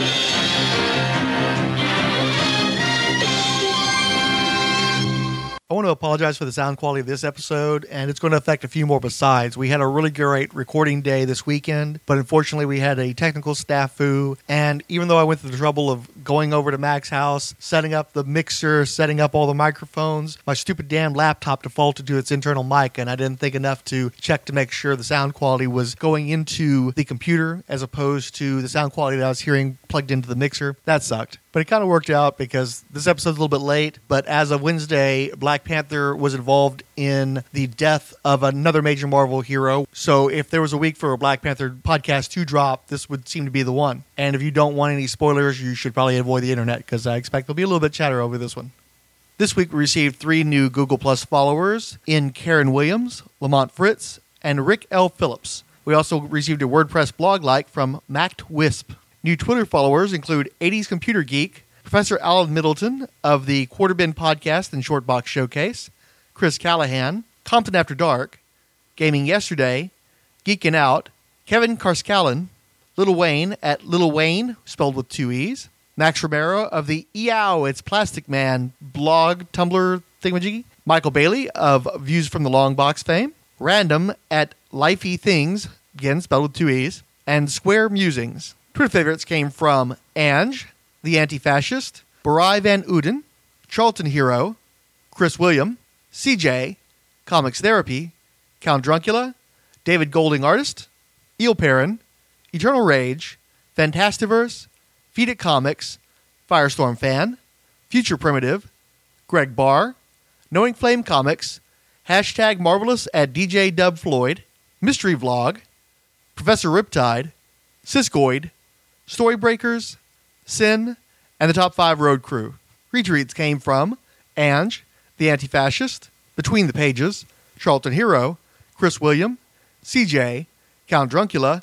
I want to apologize for the sound quality of this episode, and it's going to affect a few more besides. We had a really great recording day this weekend, but unfortunately we had a technical snafu, and even though I went through the trouble of going over to Mac's house, setting up the mixer, setting up all the microphones, my stupid damn laptop defaulted to its internal mic, and I didn't think enough to check to make sure the sound quality was going into the computer as opposed to the sound quality that I was hearing plugged into the mixer. That sucked. But it kind of worked out because this episode's a little bit late, but as of Wednesday, Black Panther was involved in the death of another major Marvel hero. So if there was a week for a Black Panther podcast to drop, this would seem to be the one. And if you don't want any spoilers, you should probably avoid the internet because I expect there'll be a little bit of chatter over this one. This week we received 3 new Google Plus followers in Karen Williams, Lamont Fritz, and Rick L. Phillips. We also received a WordPress blog like from Mact Wisp. New Twitter followers include 80s Computer Geek, Professor Alan Middleton of the Quarterbin Podcast and Shortbox Showcase, Chris Callahan, Compton After Dark, Gaming Yesterday, Geekin' Out, Kevin Karskalin, Little Wayne at Little Wayne, spelled with 2 E's, Max Romero of the Eow, It's Plastic Man blog, Tumblr thingamajiggy, Michael Bailey of Views from the Long Box fame, Random at Lifey Things, again spelled with 2 E's, and Square Musings. Twitter favorites came from Ange, the Anti-Fascist, Barai Van Uden, Charlton Hero, Chris William, CJ, Comics Therapy, Count Druncula, David Golding Artist, Eel Perrin, Eternal Rage, Fantastiverse, Feed It Comics, Firestorm Fan, Future Primitive, Greg Barr, Knowing Flame Comics, Hashtag Marvelous at DJ Dub Floyd, Mystery Vlog, Professor Riptide, Siskoid, Storybreakers, Sin, and the Top 5 Road Crew. Retweets came from Ange, the Anti-Fascist, Between the Pages, Charlton Hero, Chris William, CJ, Count Druncula,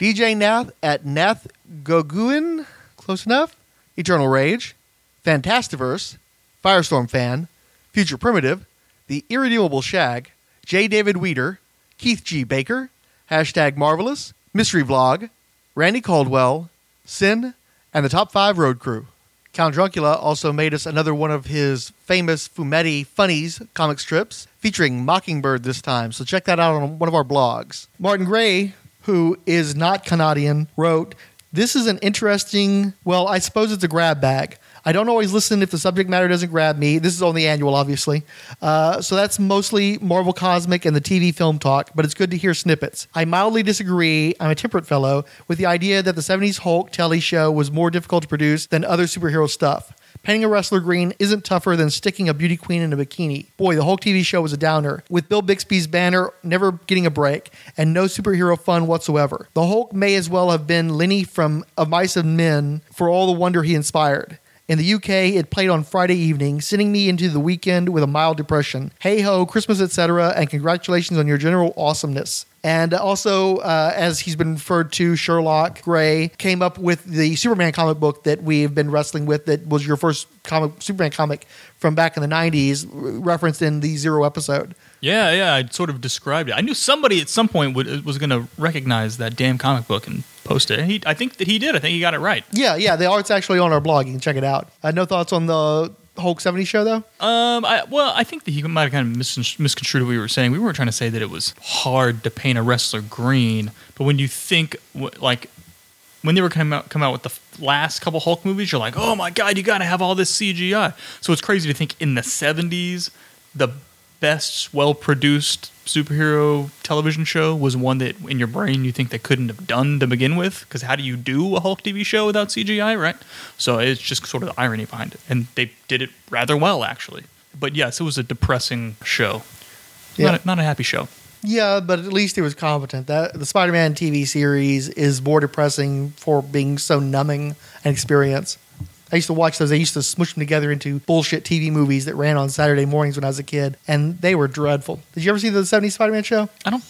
DJ Nath at Nath Goguin, close enough. Eternal Rage, Fantastiverse, Firestorm Fan, Future Primitive, The Irredeemable Shag, J. David Weeder, Keith G. Baker, Hashtag Marvelous, Mystery Vlog, Randy Caldwell, Sin, and the Top 5 Road Crew. Count Druncula also made us another one of his famous Fumetti Funnies comic strips, featuring Mockingbird this time, so check that out on one of our blogs. Martin Gray, who is not Canadian, wrote, "This is an interesting, well, I suppose it's a grab bag. I don't always listen if the subject matter doesn't grab me." This is on the annual, obviously. So that's mostly Marvel Cosmic and the TV film talk, but it's good to hear snippets. I mildly disagree, I'm a temperate fellow, with the idea that the 70s Hulk telly show was more difficult to produce than other superhero stuff. Painting a wrestler green isn't tougher than sticking a beauty queen in a bikini. Boy, the Hulk TV show was a downer, with Bill Bixby's banner never getting a break, and no superhero fun whatsoever. The Hulk may as well have been Lenny from Of Mice and Men for all the wonder he inspired. In the UK, it played on Friday evening, sending me into the weekend with a mild depression. Hey-ho, Christmas, etc., and congratulations on your general awesomeness. And also, as he's been referred to, Sherlock Gray came up with the Superman comic book that we've been wrestling with that was your first Superman comic from back in the 90s, referenced in the Zero episode. Yeah, I sort of described it. I knew somebody at some point was going to recognize that damn comic book and post it. And I think that he did. I think he got it right. Yeah, the art's actually on our blog. You can check it out. No thoughts on the Hulk 70 show, though? I think that he might have kind of misconstrued what we were saying. We weren't trying to say that it was hard to paint a wrestler green, but when you think, like, when they were come out with the last couple Hulk movies, you're like, oh my God, you got to have all this CGI. So it's crazy to think in the 70s, the best, well-produced superhero television show was one that in your brain you think they couldn't have done to begin with, because how do you do a Hulk TV show without CGI, right? So it's just sort of the irony behind it, and they did it rather well, actually. But yes, it was a depressing show. Yeah. Not a happy show. Yeah, but at least it was competent. The Spider-Man TV series is more depressing for being so numbing an experience. I used to watch those. I used to smush them together into bullshit TV movies that ran on Saturday mornings when I was a kid, and they were dreadful. Did you ever see the 70s Spider-Man show? I don't.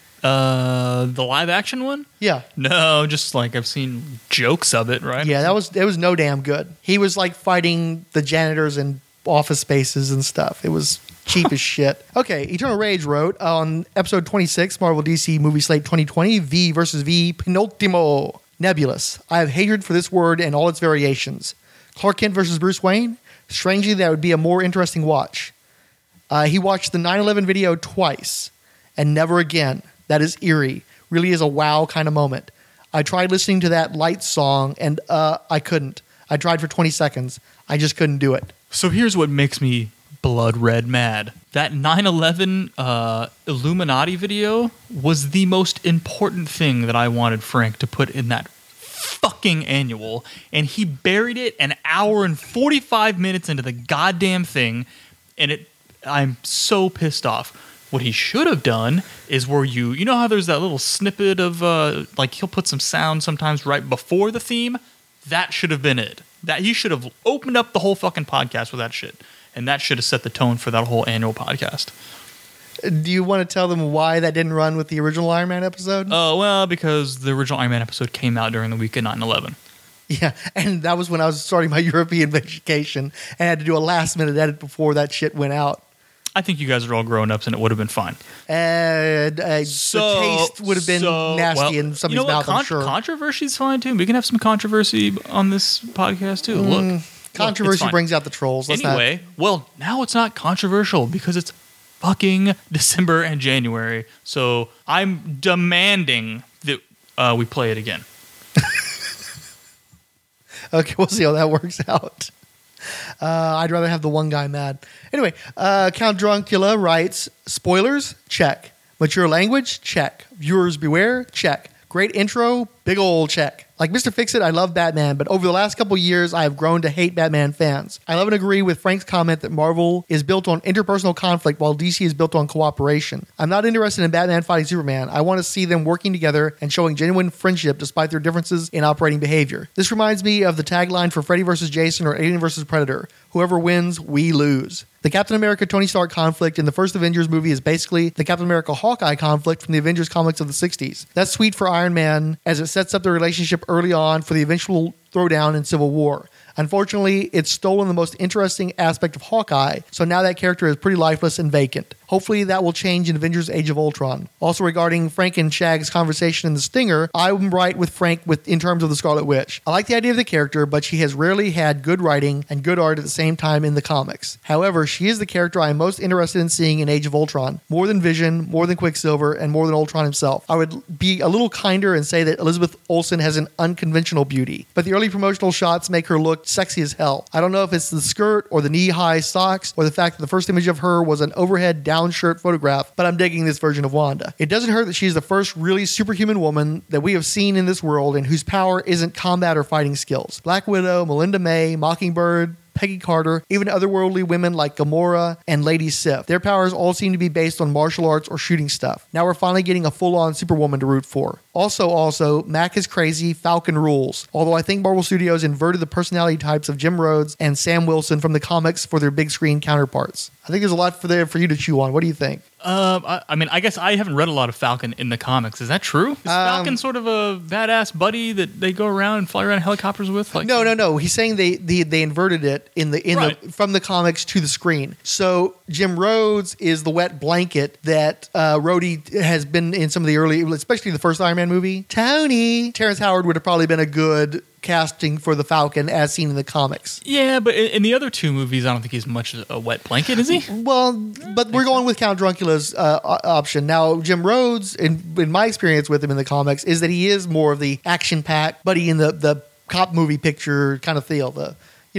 The live action one? Yeah. No, just like I've seen jokes of it, right? Yeah, it was no damn good. He was like fighting the janitors in office spaces and stuff. It was cheap as shit. Okay, Eternal Rage wrote on episode 26, Marvel DC Movie Slate 2020, V versus V Penultimo. Nebulous. I have hatred for this word and all its variations. Clark Kent versus Bruce Wayne? Strangely, that would be a more interesting watch. He watched the 9/11 video twice, and never again. That is eerie. Really is a wow kind of moment. I tried listening to that Lights song, and I couldn't. I tried for 20 seconds. I just couldn't do it. So here's what makes me blood red mad. That 9/11 Illuminati video was the most important thing that I wanted Frank to put in that fucking annual, and he buried it an hour and 45 minutes into the goddamn thing, and I'm so pissed off. What he should have done is where you know how there's that little snippet of like he'll put some sound sometimes right before the theme? That should have been it. That he should have opened up the whole fucking podcast with that shit, and that should have set the tone for that whole annual podcast. Do you want to tell them why that didn't run with the original Iron Man episode? Oh, well, because the original Iron Man episode came out during the week of 9/11. Yeah, and that was when I was starting my European vacation and had to do a last-minute edit before that shit went out. I think you guys are all grown-ups, and it would have been fine. And the taste would have been nasty in somebody's mouth, I'm sure. Controversy is fine, too. We can have some controversy on this podcast, too. Look. Controversy brings out the trolls. Well, now it's not controversial because it's fucking December and January. So I'm demanding that we play it again. Okay, we'll see how that works out. I'd rather have the one guy mad. Anyway, Count Druncula writes, spoilers? Check. Mature language? Check. Viewers beware? Check. Great intro? Big old check. Like Mr. Fix-It, I love Batman, but over the last couple years, I have grown to hate Batman fans. I love and agree with Frank's comment that Marvel is built on interpersonal conflict while DC is built on cooperation. I'm not interested in Batman fighting Superman. I want to see them working together and showing genuine friendship despite their differences in operating behavior. This reminds me of the tagline for Freddy vs. Jason or Alien vs. Predator. Whoever wins, we lose. The Captain America Tony Stark conflict in the first Avengers movie is basically the Captain America Hawkeye conflict from the Avengers comics of the 60s. That's sweet for Iron Man as it sets up the relationship early on for the eventual throwdown in Civil War. Unfortunately, it's stolen the most interesting aspect of Hawkeye, so now that character is pretty lifeless and vacant. Hopefully that will change in Avengers Age of Ultron. Also regarding Frank and Shag's conversation in The Stinger, I'm right with Frank in terms of the Scarlet Witch. I like the idea of the character, but she has rarely had good writing and good art at the same time in the comics. However, she is the character I am most interested in seeing in Age of Ultron. More than Vision, more than Quicksilver, and more than Ultron himself. I would be a little kinder and say that Elizabeth Olsen has an unconventional beauty, but the early promotional shots make her look sexy as hell. I don't know if it's the skirt or the knee-high socks or the fact that the first image of her was an overhead down shirt photograph, but I'm digging this version of Wanda. It doesn't hurt that she's the first really superhuman woman that we have seen in this world and whose power isn't combat or fighting skills. Black Widow, Melinda May, Mockingbird, Peggy Carter, even otherworldly women like Gamora and Lady Sif. Their powers all seem to be based on martial arts or shooting stuff. Now we're finally getting a full-on Superwoman to root for. Also, Mac is crazy, Falcon rules. Although I think Marvel Studios inverted the personality types of Jim Rhodes and Sam Wilson from the comics for their big screen counterparts. I think there's a lot for you to chew on. What do you think? I guess I haven't read a lot of Falcon in the comics. Is that true? Is Falcon sort of a badass buddy that they go around and fly around helicopters with? Like, No. He's saying they inverted it from the comics to the screen. So Jim Rhodes is the wet blanket that Rhodey has been in some of the early, especially the first Iron Man movie. Tony Terrence Howard would have probably been a good casting for the Falcon as seen in the comics. Yeah, but in the other two movies, I don't think he's much a wet blanket, is he? Well, but we're going with Count Druncula's option. Now, Jim Rhodes, in my experience with him in the comics, is that he is more of the action-packed buddy in the cop movie picture kind of feel. The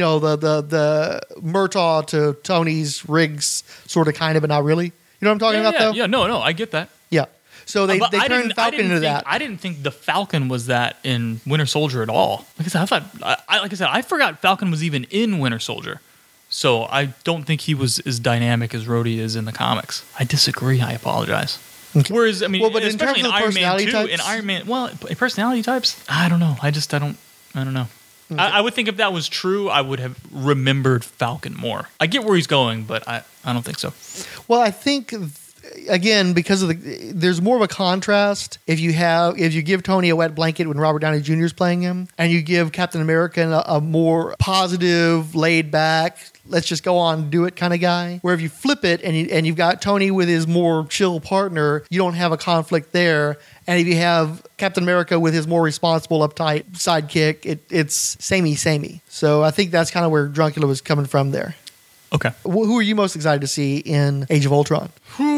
Murtaugh to Tony's Riggs sort of kind of, but not really. You know what I'm talking about, though? Yeah, no, I get that. Yeah. So they turned Falcon into that. I didn't think the Falcon was that in Winter Soldier at all. Like I said, I forgot Falcon was even in Winter Soldier. So I don't think he was as dynamic as Rhodey is in the comics. I disagree. I apologize. Okay. Whereas, I mean, but especially in Iron Man 2, types? in Iron Man, personality types, I don't know. I don't know. Okay. I would think if that was true, I would have remembered Falcon more. I get where he's going, but I don't think so. Well, I think again, because of there's more of a contrast if you give Tony a wet blanket when Robert Downey Jr. is playing him, and you give Captain America a more positive, laid back, let's just go on and do it kind of guy. Where if you flip it and you've got Tony with his more chill partner, you don't have a conflict there. And if you have Captain America with his more responsible, uptight sidekick, it's samey. So I think that's kind of where Druncula was coming from there. Okay. Who are you most excited to see in Age of Ultron?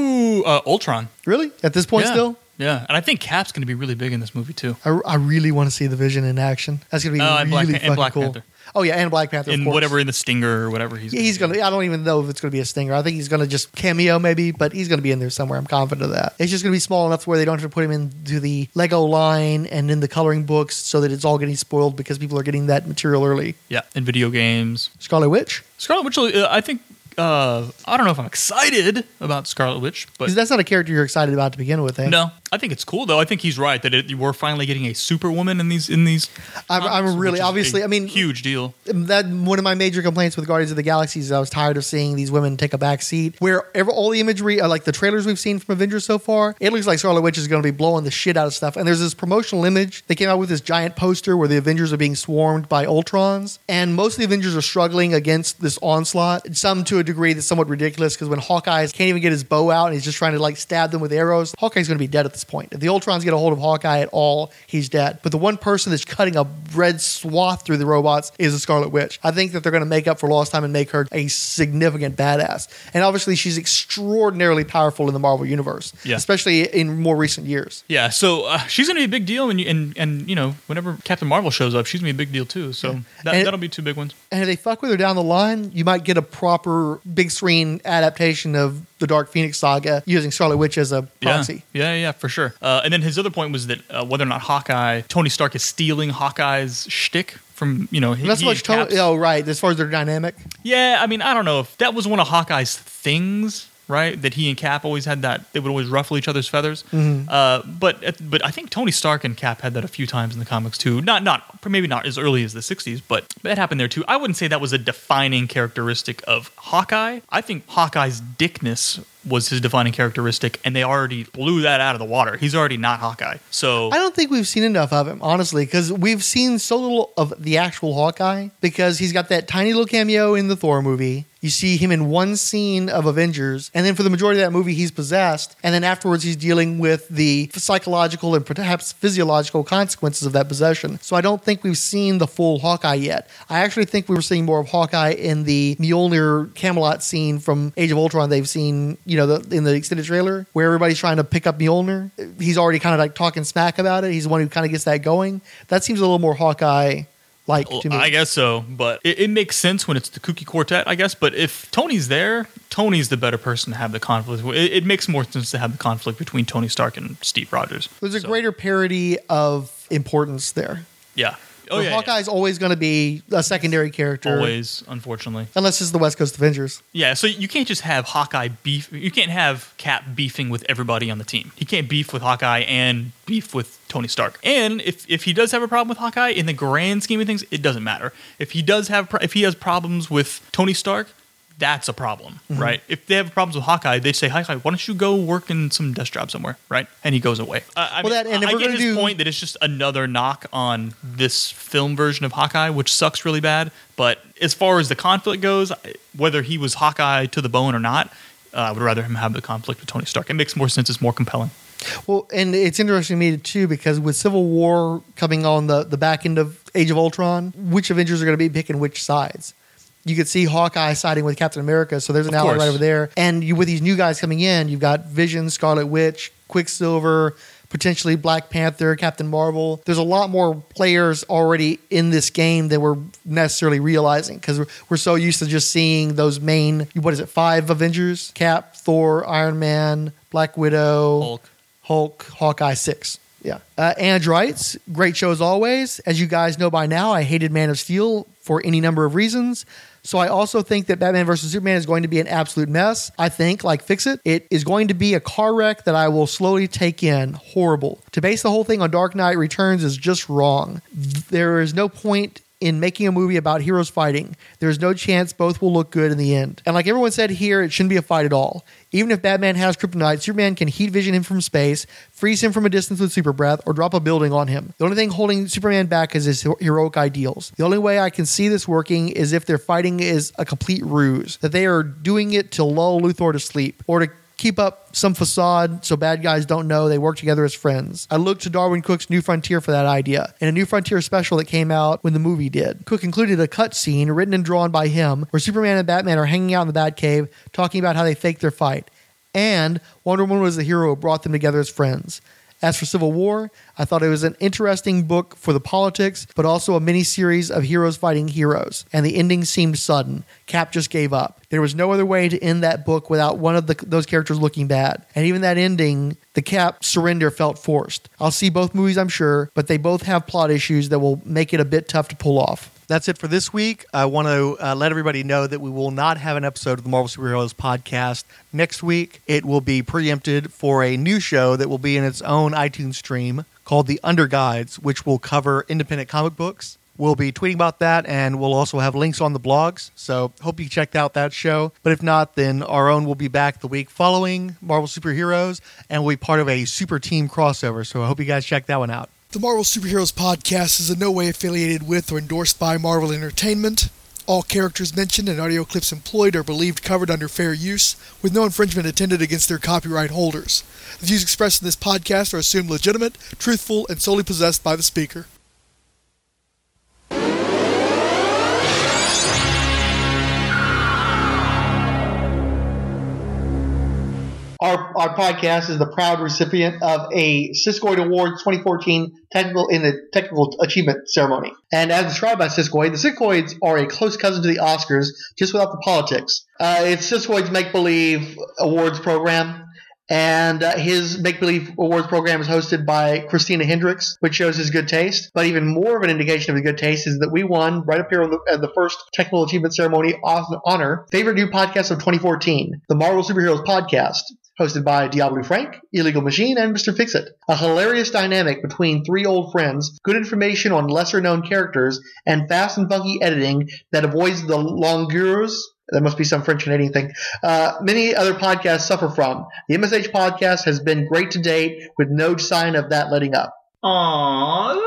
Ultron. Really? At this point still? Yeah. And I think Cap's going to be really big in this movie, too. I really want to see the Vision in action. That's going to be really fucking Black cool. Panther. Oh, yeah, and Black Panther, in of course. whatever, in the Stinger or whatever he's going to. I don't even know if it's going to be a Stinger. I think he's going to just cameo maybe, but he's going to be in there somewhere. I'm confident of that. It's just going to be small enough where they don't have to put him into the Lego line and in the coloring books so that it's all getting spoiled because people are getting that material early. Yeah, in video games. Scarlet Witch? Scarlet Witch, I think... I don't know if I'm excited about Scarlet Witch, but that's not a character you're excited about to begin with, eh? No, I think it's cool though. I think he's right that we're finally getting a Superwoman in these. I'm really obviously. I mean, huge deal. That one of my major complaints with Guardians of the Galaxy is I was tired of seeing these women take a back seat. All the imagery, like the trailers we've seen from Avengers so far, it looks like Scarlet Witch is going to be blowing the shit out of stuff. And there's this promotional image. They came out with this giant poster where the Avengers are being swarmed by Ultrons, and most of the Avengers are struggling against this onslaught. Some to a degree that's somewhat ridiculous because when Hawkeye can't even get his bow out and he's just trying to like stab them with arrows, Hawkeye's going to be dead at this point. If the Ultrons get a hold of Hawkeye at all, he's dead. But the one person that's cutting a red swath through the robots is the Scarlet Witch. I think that they're going to make up for lost time and make her a significant badass. And obviously she's extraordinarily powerful in the Marvel universe, especially in more recent years. Yeah, so she's going to be a big deal, and you know, whenever Captain Marvel shows up, she's going to be a big deal too. So that'll be two big ones. And if they fuck with her down the line, you might get a proper big screen adaptation of the Dark Phoenix saga, using Scarlet Witch as a proxy. Yeah, for sure. And then his other point was that whether or not Tony Stark is stealing Hawkeye's shtick from, Not so much Tony. Oh, right. As far as their dynamic. Yeah, I mean, I don't know if that was one of Hawkeye's things, right? That he and Cap always had that. They would always ruffle each other's feathers. But I think Tony Stark and Cap had that a few times in the comics too. Maybe not as early as the 60s, but that happened there too. I wouldn't say that was a defining characteristic of Hawkeye. I think Hawkeye's dickness was his defining characteristic, and they already blew that out of the water. He's already not Hawkeye. So I don't think we've seen enough of him, honestly, because we've seen so little of the actual Hawkeye, because he's got that tiny little cameo in the Thor movie. You see him in one scene of Avengers, and then for the majority of that movie, he's possessed, and then afterwards he's dealing with the psychological and perhaps physiological consequences of that possession. So I don't think we've seen the full Hawkeye yet. I actually think we were seeing more of Hawkeye in the Mjolnir Camelot scene from Age of Ultron. They've seen, in the extended trailer, where everybody's trying to pick up Mjolnir. He's already kind of like talking smack about it. He's the one who kind of gets that going. That seems a little more Hawkeye to me. I guess so, but it makes sense when it's the kooky quartet, I guess. But if Tony's there, Tony's the better person to have the conflict. It makes more sense to have the conflict between Tony Stark and Steve Rogers. There's a greater parity of importance there. Yeah. Hawkeye's always going to be a secondary character. Always, unfortunately. Unless it's the West Coast Avengers. Yeah, so you can't just have Hawkeye beef. You can't have Cap beefing with everybody on the team. He can't beef with Hawkeye and beef with Tony Stark. And if he does have a problem with Hawkeye, in the grand scheme of things, it doesn't matter. If he has problems with Tony Stark, that's a problem, right? If they have problems with Hawkeye, they say, Hawkeye, why don't you go work in some desk job somewhere, right? And he goes away. I get his point that it's just another knock on this film version of Hawkeye, which sucks really bad. But as far as the conflict goes, whether he was Hawkeye to the bone or not, I would rather him have the conflict with Tony Stark. It makes more sense. It's more compelling. Well, and it's interesting to me, too, because with Civil War coming on the back end of Age of Ultron, which Avengers are going to be picking which sides? You could see Hawkeye siding with Captain America, so there's an ally right over there. And with these new guys coming in, you've got Vision, Scarlet Witch, Quicksilver, potentially Black Panther, Captain Marvel. There's a lot more players already in this game than we're necessarily realizing, because we're so used to just seeing those main, 5 Avengers? Cap, Thor, Iron Man, Black Widow, Hulk, Hawkeye, 6. Yeah. Andrew writes, great show as always. As you guys know by now, I hated Man of Steel for any number of reasons. So I also think that Batman vs. Superman is going to be an absolute mess. I think, like Fix It, it is going to be a car wreck that I will slowly take in. Horrible. To base the whole thing on Dark Knight Returns is just wrong. There is no point in making a movie about heroes fighting. There's no chance both will look good in the end. And like everyone said here, it shouldn't be a fight at all. Even if Batman has kryptonite, Superman can heat vision him from space, freeze him from a distance with super breath, or drop a building on him. The only thing holding Superman back is his heroic ideals. The only way I can see this working is if their fighting is a complete ruse, that they are doing it to lull Luthor to sleep, or to keep up some facade so bad guys don't know they work together as friends. I looked to Darwin Cook's New Frontier for that idea, and a New Frontier special that came out when the movie did. Cook included a cut scene written and drawn by him where Superman and Batman are hanging out in the Batcave talking about how they faked their fight. And Wonder Woman was the hero who brought them together as friends. As for Civil War, I thought it was an interesting book for the politics, but also a mini-series of heroes fighting heroes. And the ending seemed sudden. Cap just gave up. There was no other way to end that book without one of those characters looking bad. And even that ending, the Cap surrender felt forced. I'll see both movies, I'm sure, but they both have plot issues that will make it a bit tough to pull off. That's it for this week. I want to let everybody know that we will not have an episode of the Marvel Superheroes podcast next week. It will be preempted for a new show that will be in its own iTunes stream called The Underguides, which will cover independent comic books. We'll be tweeting about that, and we'll also have links on the blogs, so hope you checked out that show. But if not, then our own will be back the week following Marvel Superheroes, and will be part of a super team crossover, so I hope you guys check that one out. The Marvel Superheroes podcast is in no way affiliated with or endorsed by Marvel Entertainment. All characters mentioned and audio clips employed are believed covered under fair use, with no infringement intended against their copyright holders. The views expressed in this podcast are assumed legitimate, truthful, and solely possessed by the speaker. Our podcast is the proud recipient of a Siskoid Awards 2014 Technical Achievement Ceremony. And as described by Siskoid, the Siskoids are a close cousin to the Oscars, just without the politics. It's Siskoid's Make-Believe Awards program. And his Make-Believe Awards program is hosted by Christina Hendricks, which shows his good taste. But even more of an indication of his good taste is that we won, right up here on the first Technical Achievement Ceremony honor, Favorite New Podcast of 2014, the Marvel Superheroes Podcast, hosted by Diablo Frank, Illegal Machine, and Mr. Fixit. A hilarious dynamic between three old friends, good information on lesser-known characters, and fast and funky editing that avoids the longueurs. That must be some French-Canadian thing. Many other podcasts suffer from. The MSH podcast has been great to date, with no sign of that letting up. Aww.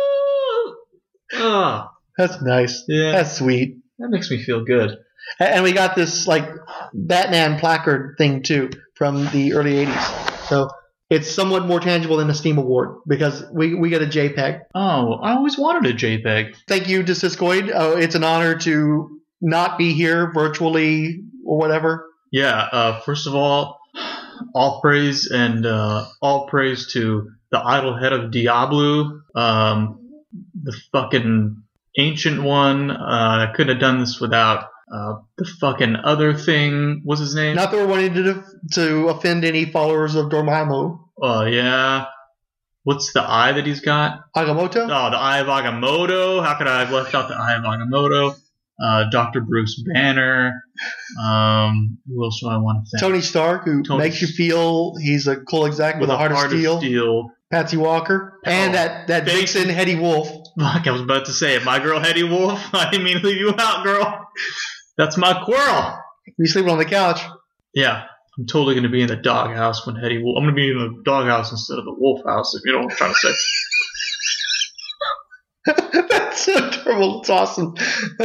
That's nice. Yeah. That's sweet. That makes me feel good. And we got this Batman placard thing too from the early 80s. So it's somewhat more tangible than a Steam Award because we get a JPEG. Oh, I always wanted a JPEG. Thank you to Siskoid. It's an honor to not be here virtually or whatever. Yeah, first of all praise and all praise to the idol head of Diablo, the fucking ancient one. I couldn't have done this without the fucking other thing. What's his name? Not that we're wanting to offend any followers of Dormammu. Yeah. What's the eye that he's got? Agamotto? Oh, the Eye of Agamotto. How could I have left out the Eye of Agamotto? Dr. Bruce Banner. Who else do I want to thank? Tony Stark, who makes you feel he's a cool exec with a heart of steel. Patsy Walker. And that Vixen Hetty Wolf. Fuck, I was about to say it. My girl Hetty Wolf. I didn't mean to leave you out, girl. That's my quirl. You sleeping on the couch. Yeah. I'm totally going to be in the doghouse when Hetty Wolf. I'm going to be in the doghouse instead of the wolf house, if you know what I'm trying to say. That's so terrible. It's awesome.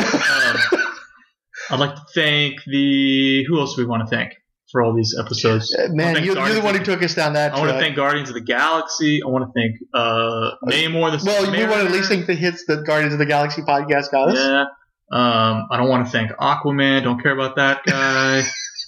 I'd like to thank who else do we want to thank for all these episodes? Man, you're the one who took us down that track. I want to thank Guardians of the Galaxy. I want to thank Namor. Well, you want to at least think the hits that Guardians of the Galaxy podcast got us. Yeah. I don't want to thank Aquaman. Don't care about that guy.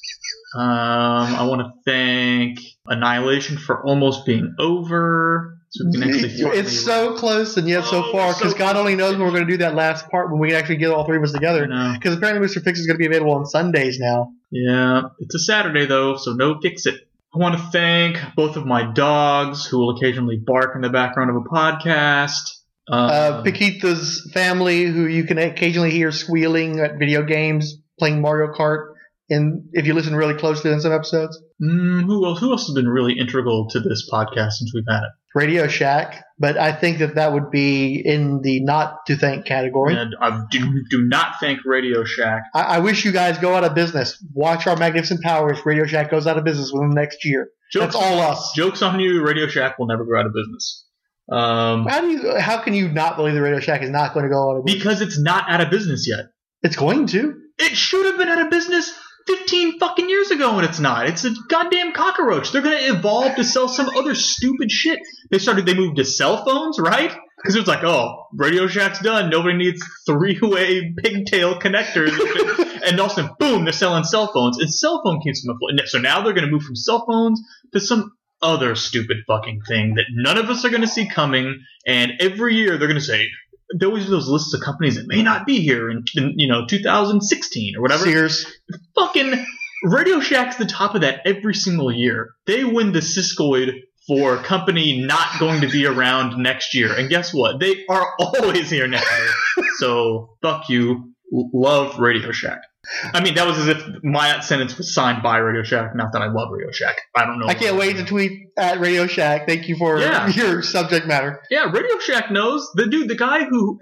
I want to thank Annihilation for almost being over. So we can actually it's so close and yet so far, because God only knows when we're going to do that last part when we can actually get all three of us together. Because apparently Mr. Fix is going to be available on Sundays now. Yeah, it's a Saturday though, so no Fix It. I want to thank both of my dogs who will occasionally bark in the background of a podcast. Paquita's family, who you can occasionally hear squealing at video games, playing Mario Kart. And if you listen really closely in some episodes. Who else has been really integral to this podcast since we've had it? Radio Shack, but I think that would be in the not to thank category. And I do not thank Radio Shack. I wish you guys go out of business. Watch our Magnificent Powers. Radio Shack goes out of business within the next year. That's all us. Joke's on you. Radio Shack will never go out of business. How can you not believe the Radio Shack is not going to go out of business? Because it's not out of business yet. It's going to. It should have been out of business 15 fucking years ago, and it's not. It's a goddamn cockroach. They're going to evolve to sell some other stupid shit. They moved to cell phones, right? Because it was like, oh, Radio Shack's done. Nobody needs three-way pigtail connectors. And also, boom, they're selling cell phones. And cell phone keeps them afloat. So now they're going to move from cell phones to some other stupid fucking thing that none of us are going to see coming. And every year they're going to say, they always do those lists of companies that may not be here in 2016 or whatever. Sears. Fucking Radio Shack's the top of that every single year. They win the Siskoid for company not going to be around next year. And guess what? They are always here next year. So, fuck you. Love Radio Shack. I mean, that was as if my sentence was signed by Radio Shack. Not that I love Radio Shack. I don't know. I can't wait to tweet at Radio Shack. Thank you for your subject matter. Yeah, Radio Shack knows. The guy who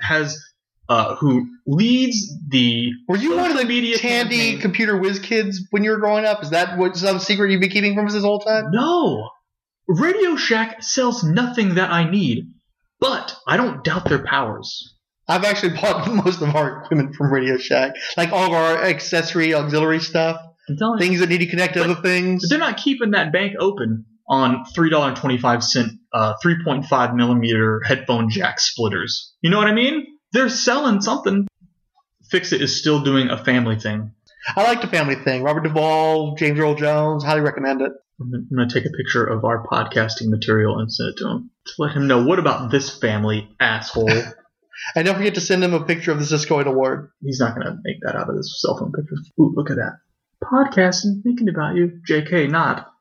leads the Were you one of the media Tandy campaign. computer whiz kids when you were growing up? Is that some secret you've been keeping from us this whole time? No. Radio Shack sells nothing that I need, but I don't doubt their powers. I've actually bought most of our equipment from Radio Shack. Like all of our accessory, auxiliary stuff. Things that need to connect to other things. But they're not keeping that bank open on $3.25 3.5 millimeter headphone jack splitters. You know what I mean? They're selling something. Fix It is still doing a family thing. I like the family thing. Robert Duvall, James Earl Jones, highly recommend it. I'm going to take a picture of our podcasting material and send it to him to let him know, what about this family, asshole? And don't forget to send him a picture of the Ciscoid Award. He's not going to make that out of his cell phone picture. Ooh, look at that. Podcasting, thinking about you. JK, not.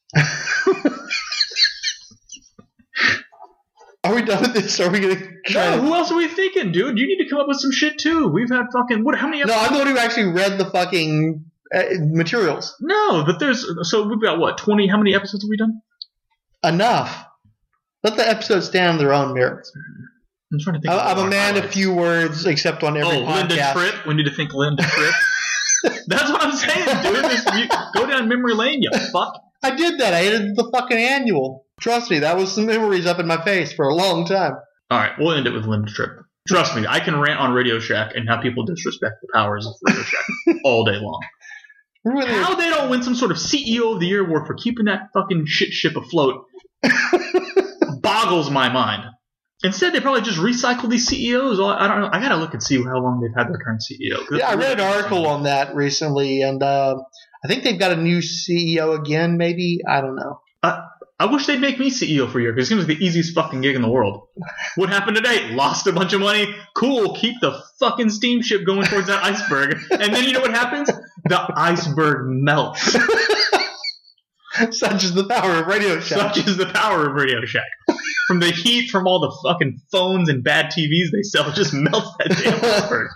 Are we done with this? Are we going to try? No, who else are we thinking, dude? You need to come up with some shit, too. We've had fucking... How many No, episodes? I'm the one who actually read the fucking materials. No, but so we've got, what, 20... How many episodes have we done? Enough. Let the episodes stand on their own merits. I'm trying to think. I'm a man of few words, except on every podcast. Linda Tripp. We need to think Linda Tripp. That's what I'm saying, dude. Go down memory lane, you fuck. I did that. I edited the fucking annual. Trust me, that was some memories up in my face for a long time. All right, we'll end it with Linda Tripp. Trust me, I can rant on Radio Shack and have people disrespect the powers of Radio Shack all day long. How they don't win some sort of CEO of the Year award for keeping that fucking shit ship afloat boggles my mind. Instead, they probably just recycle these CEOs. I don't know. I gotta look and see how long they've had their current CEO. Yeah, I read an article on that recently, and I think they've got a new CEO again. Maybe, I don't know. I wish they'd make me CEO for a year, because it seems like the easiest fucking gig in the world. What happened today? Lost a bunch of money. Cool. Keep the fucking steamship going towards that iceberg. And then you know what happens? The iceberg melts. Such is the power of Radio Shack. Such is the power of Radio Shack. From the heat from all the fucking phones and bad TVs they sell, it just melts that damn iceberg.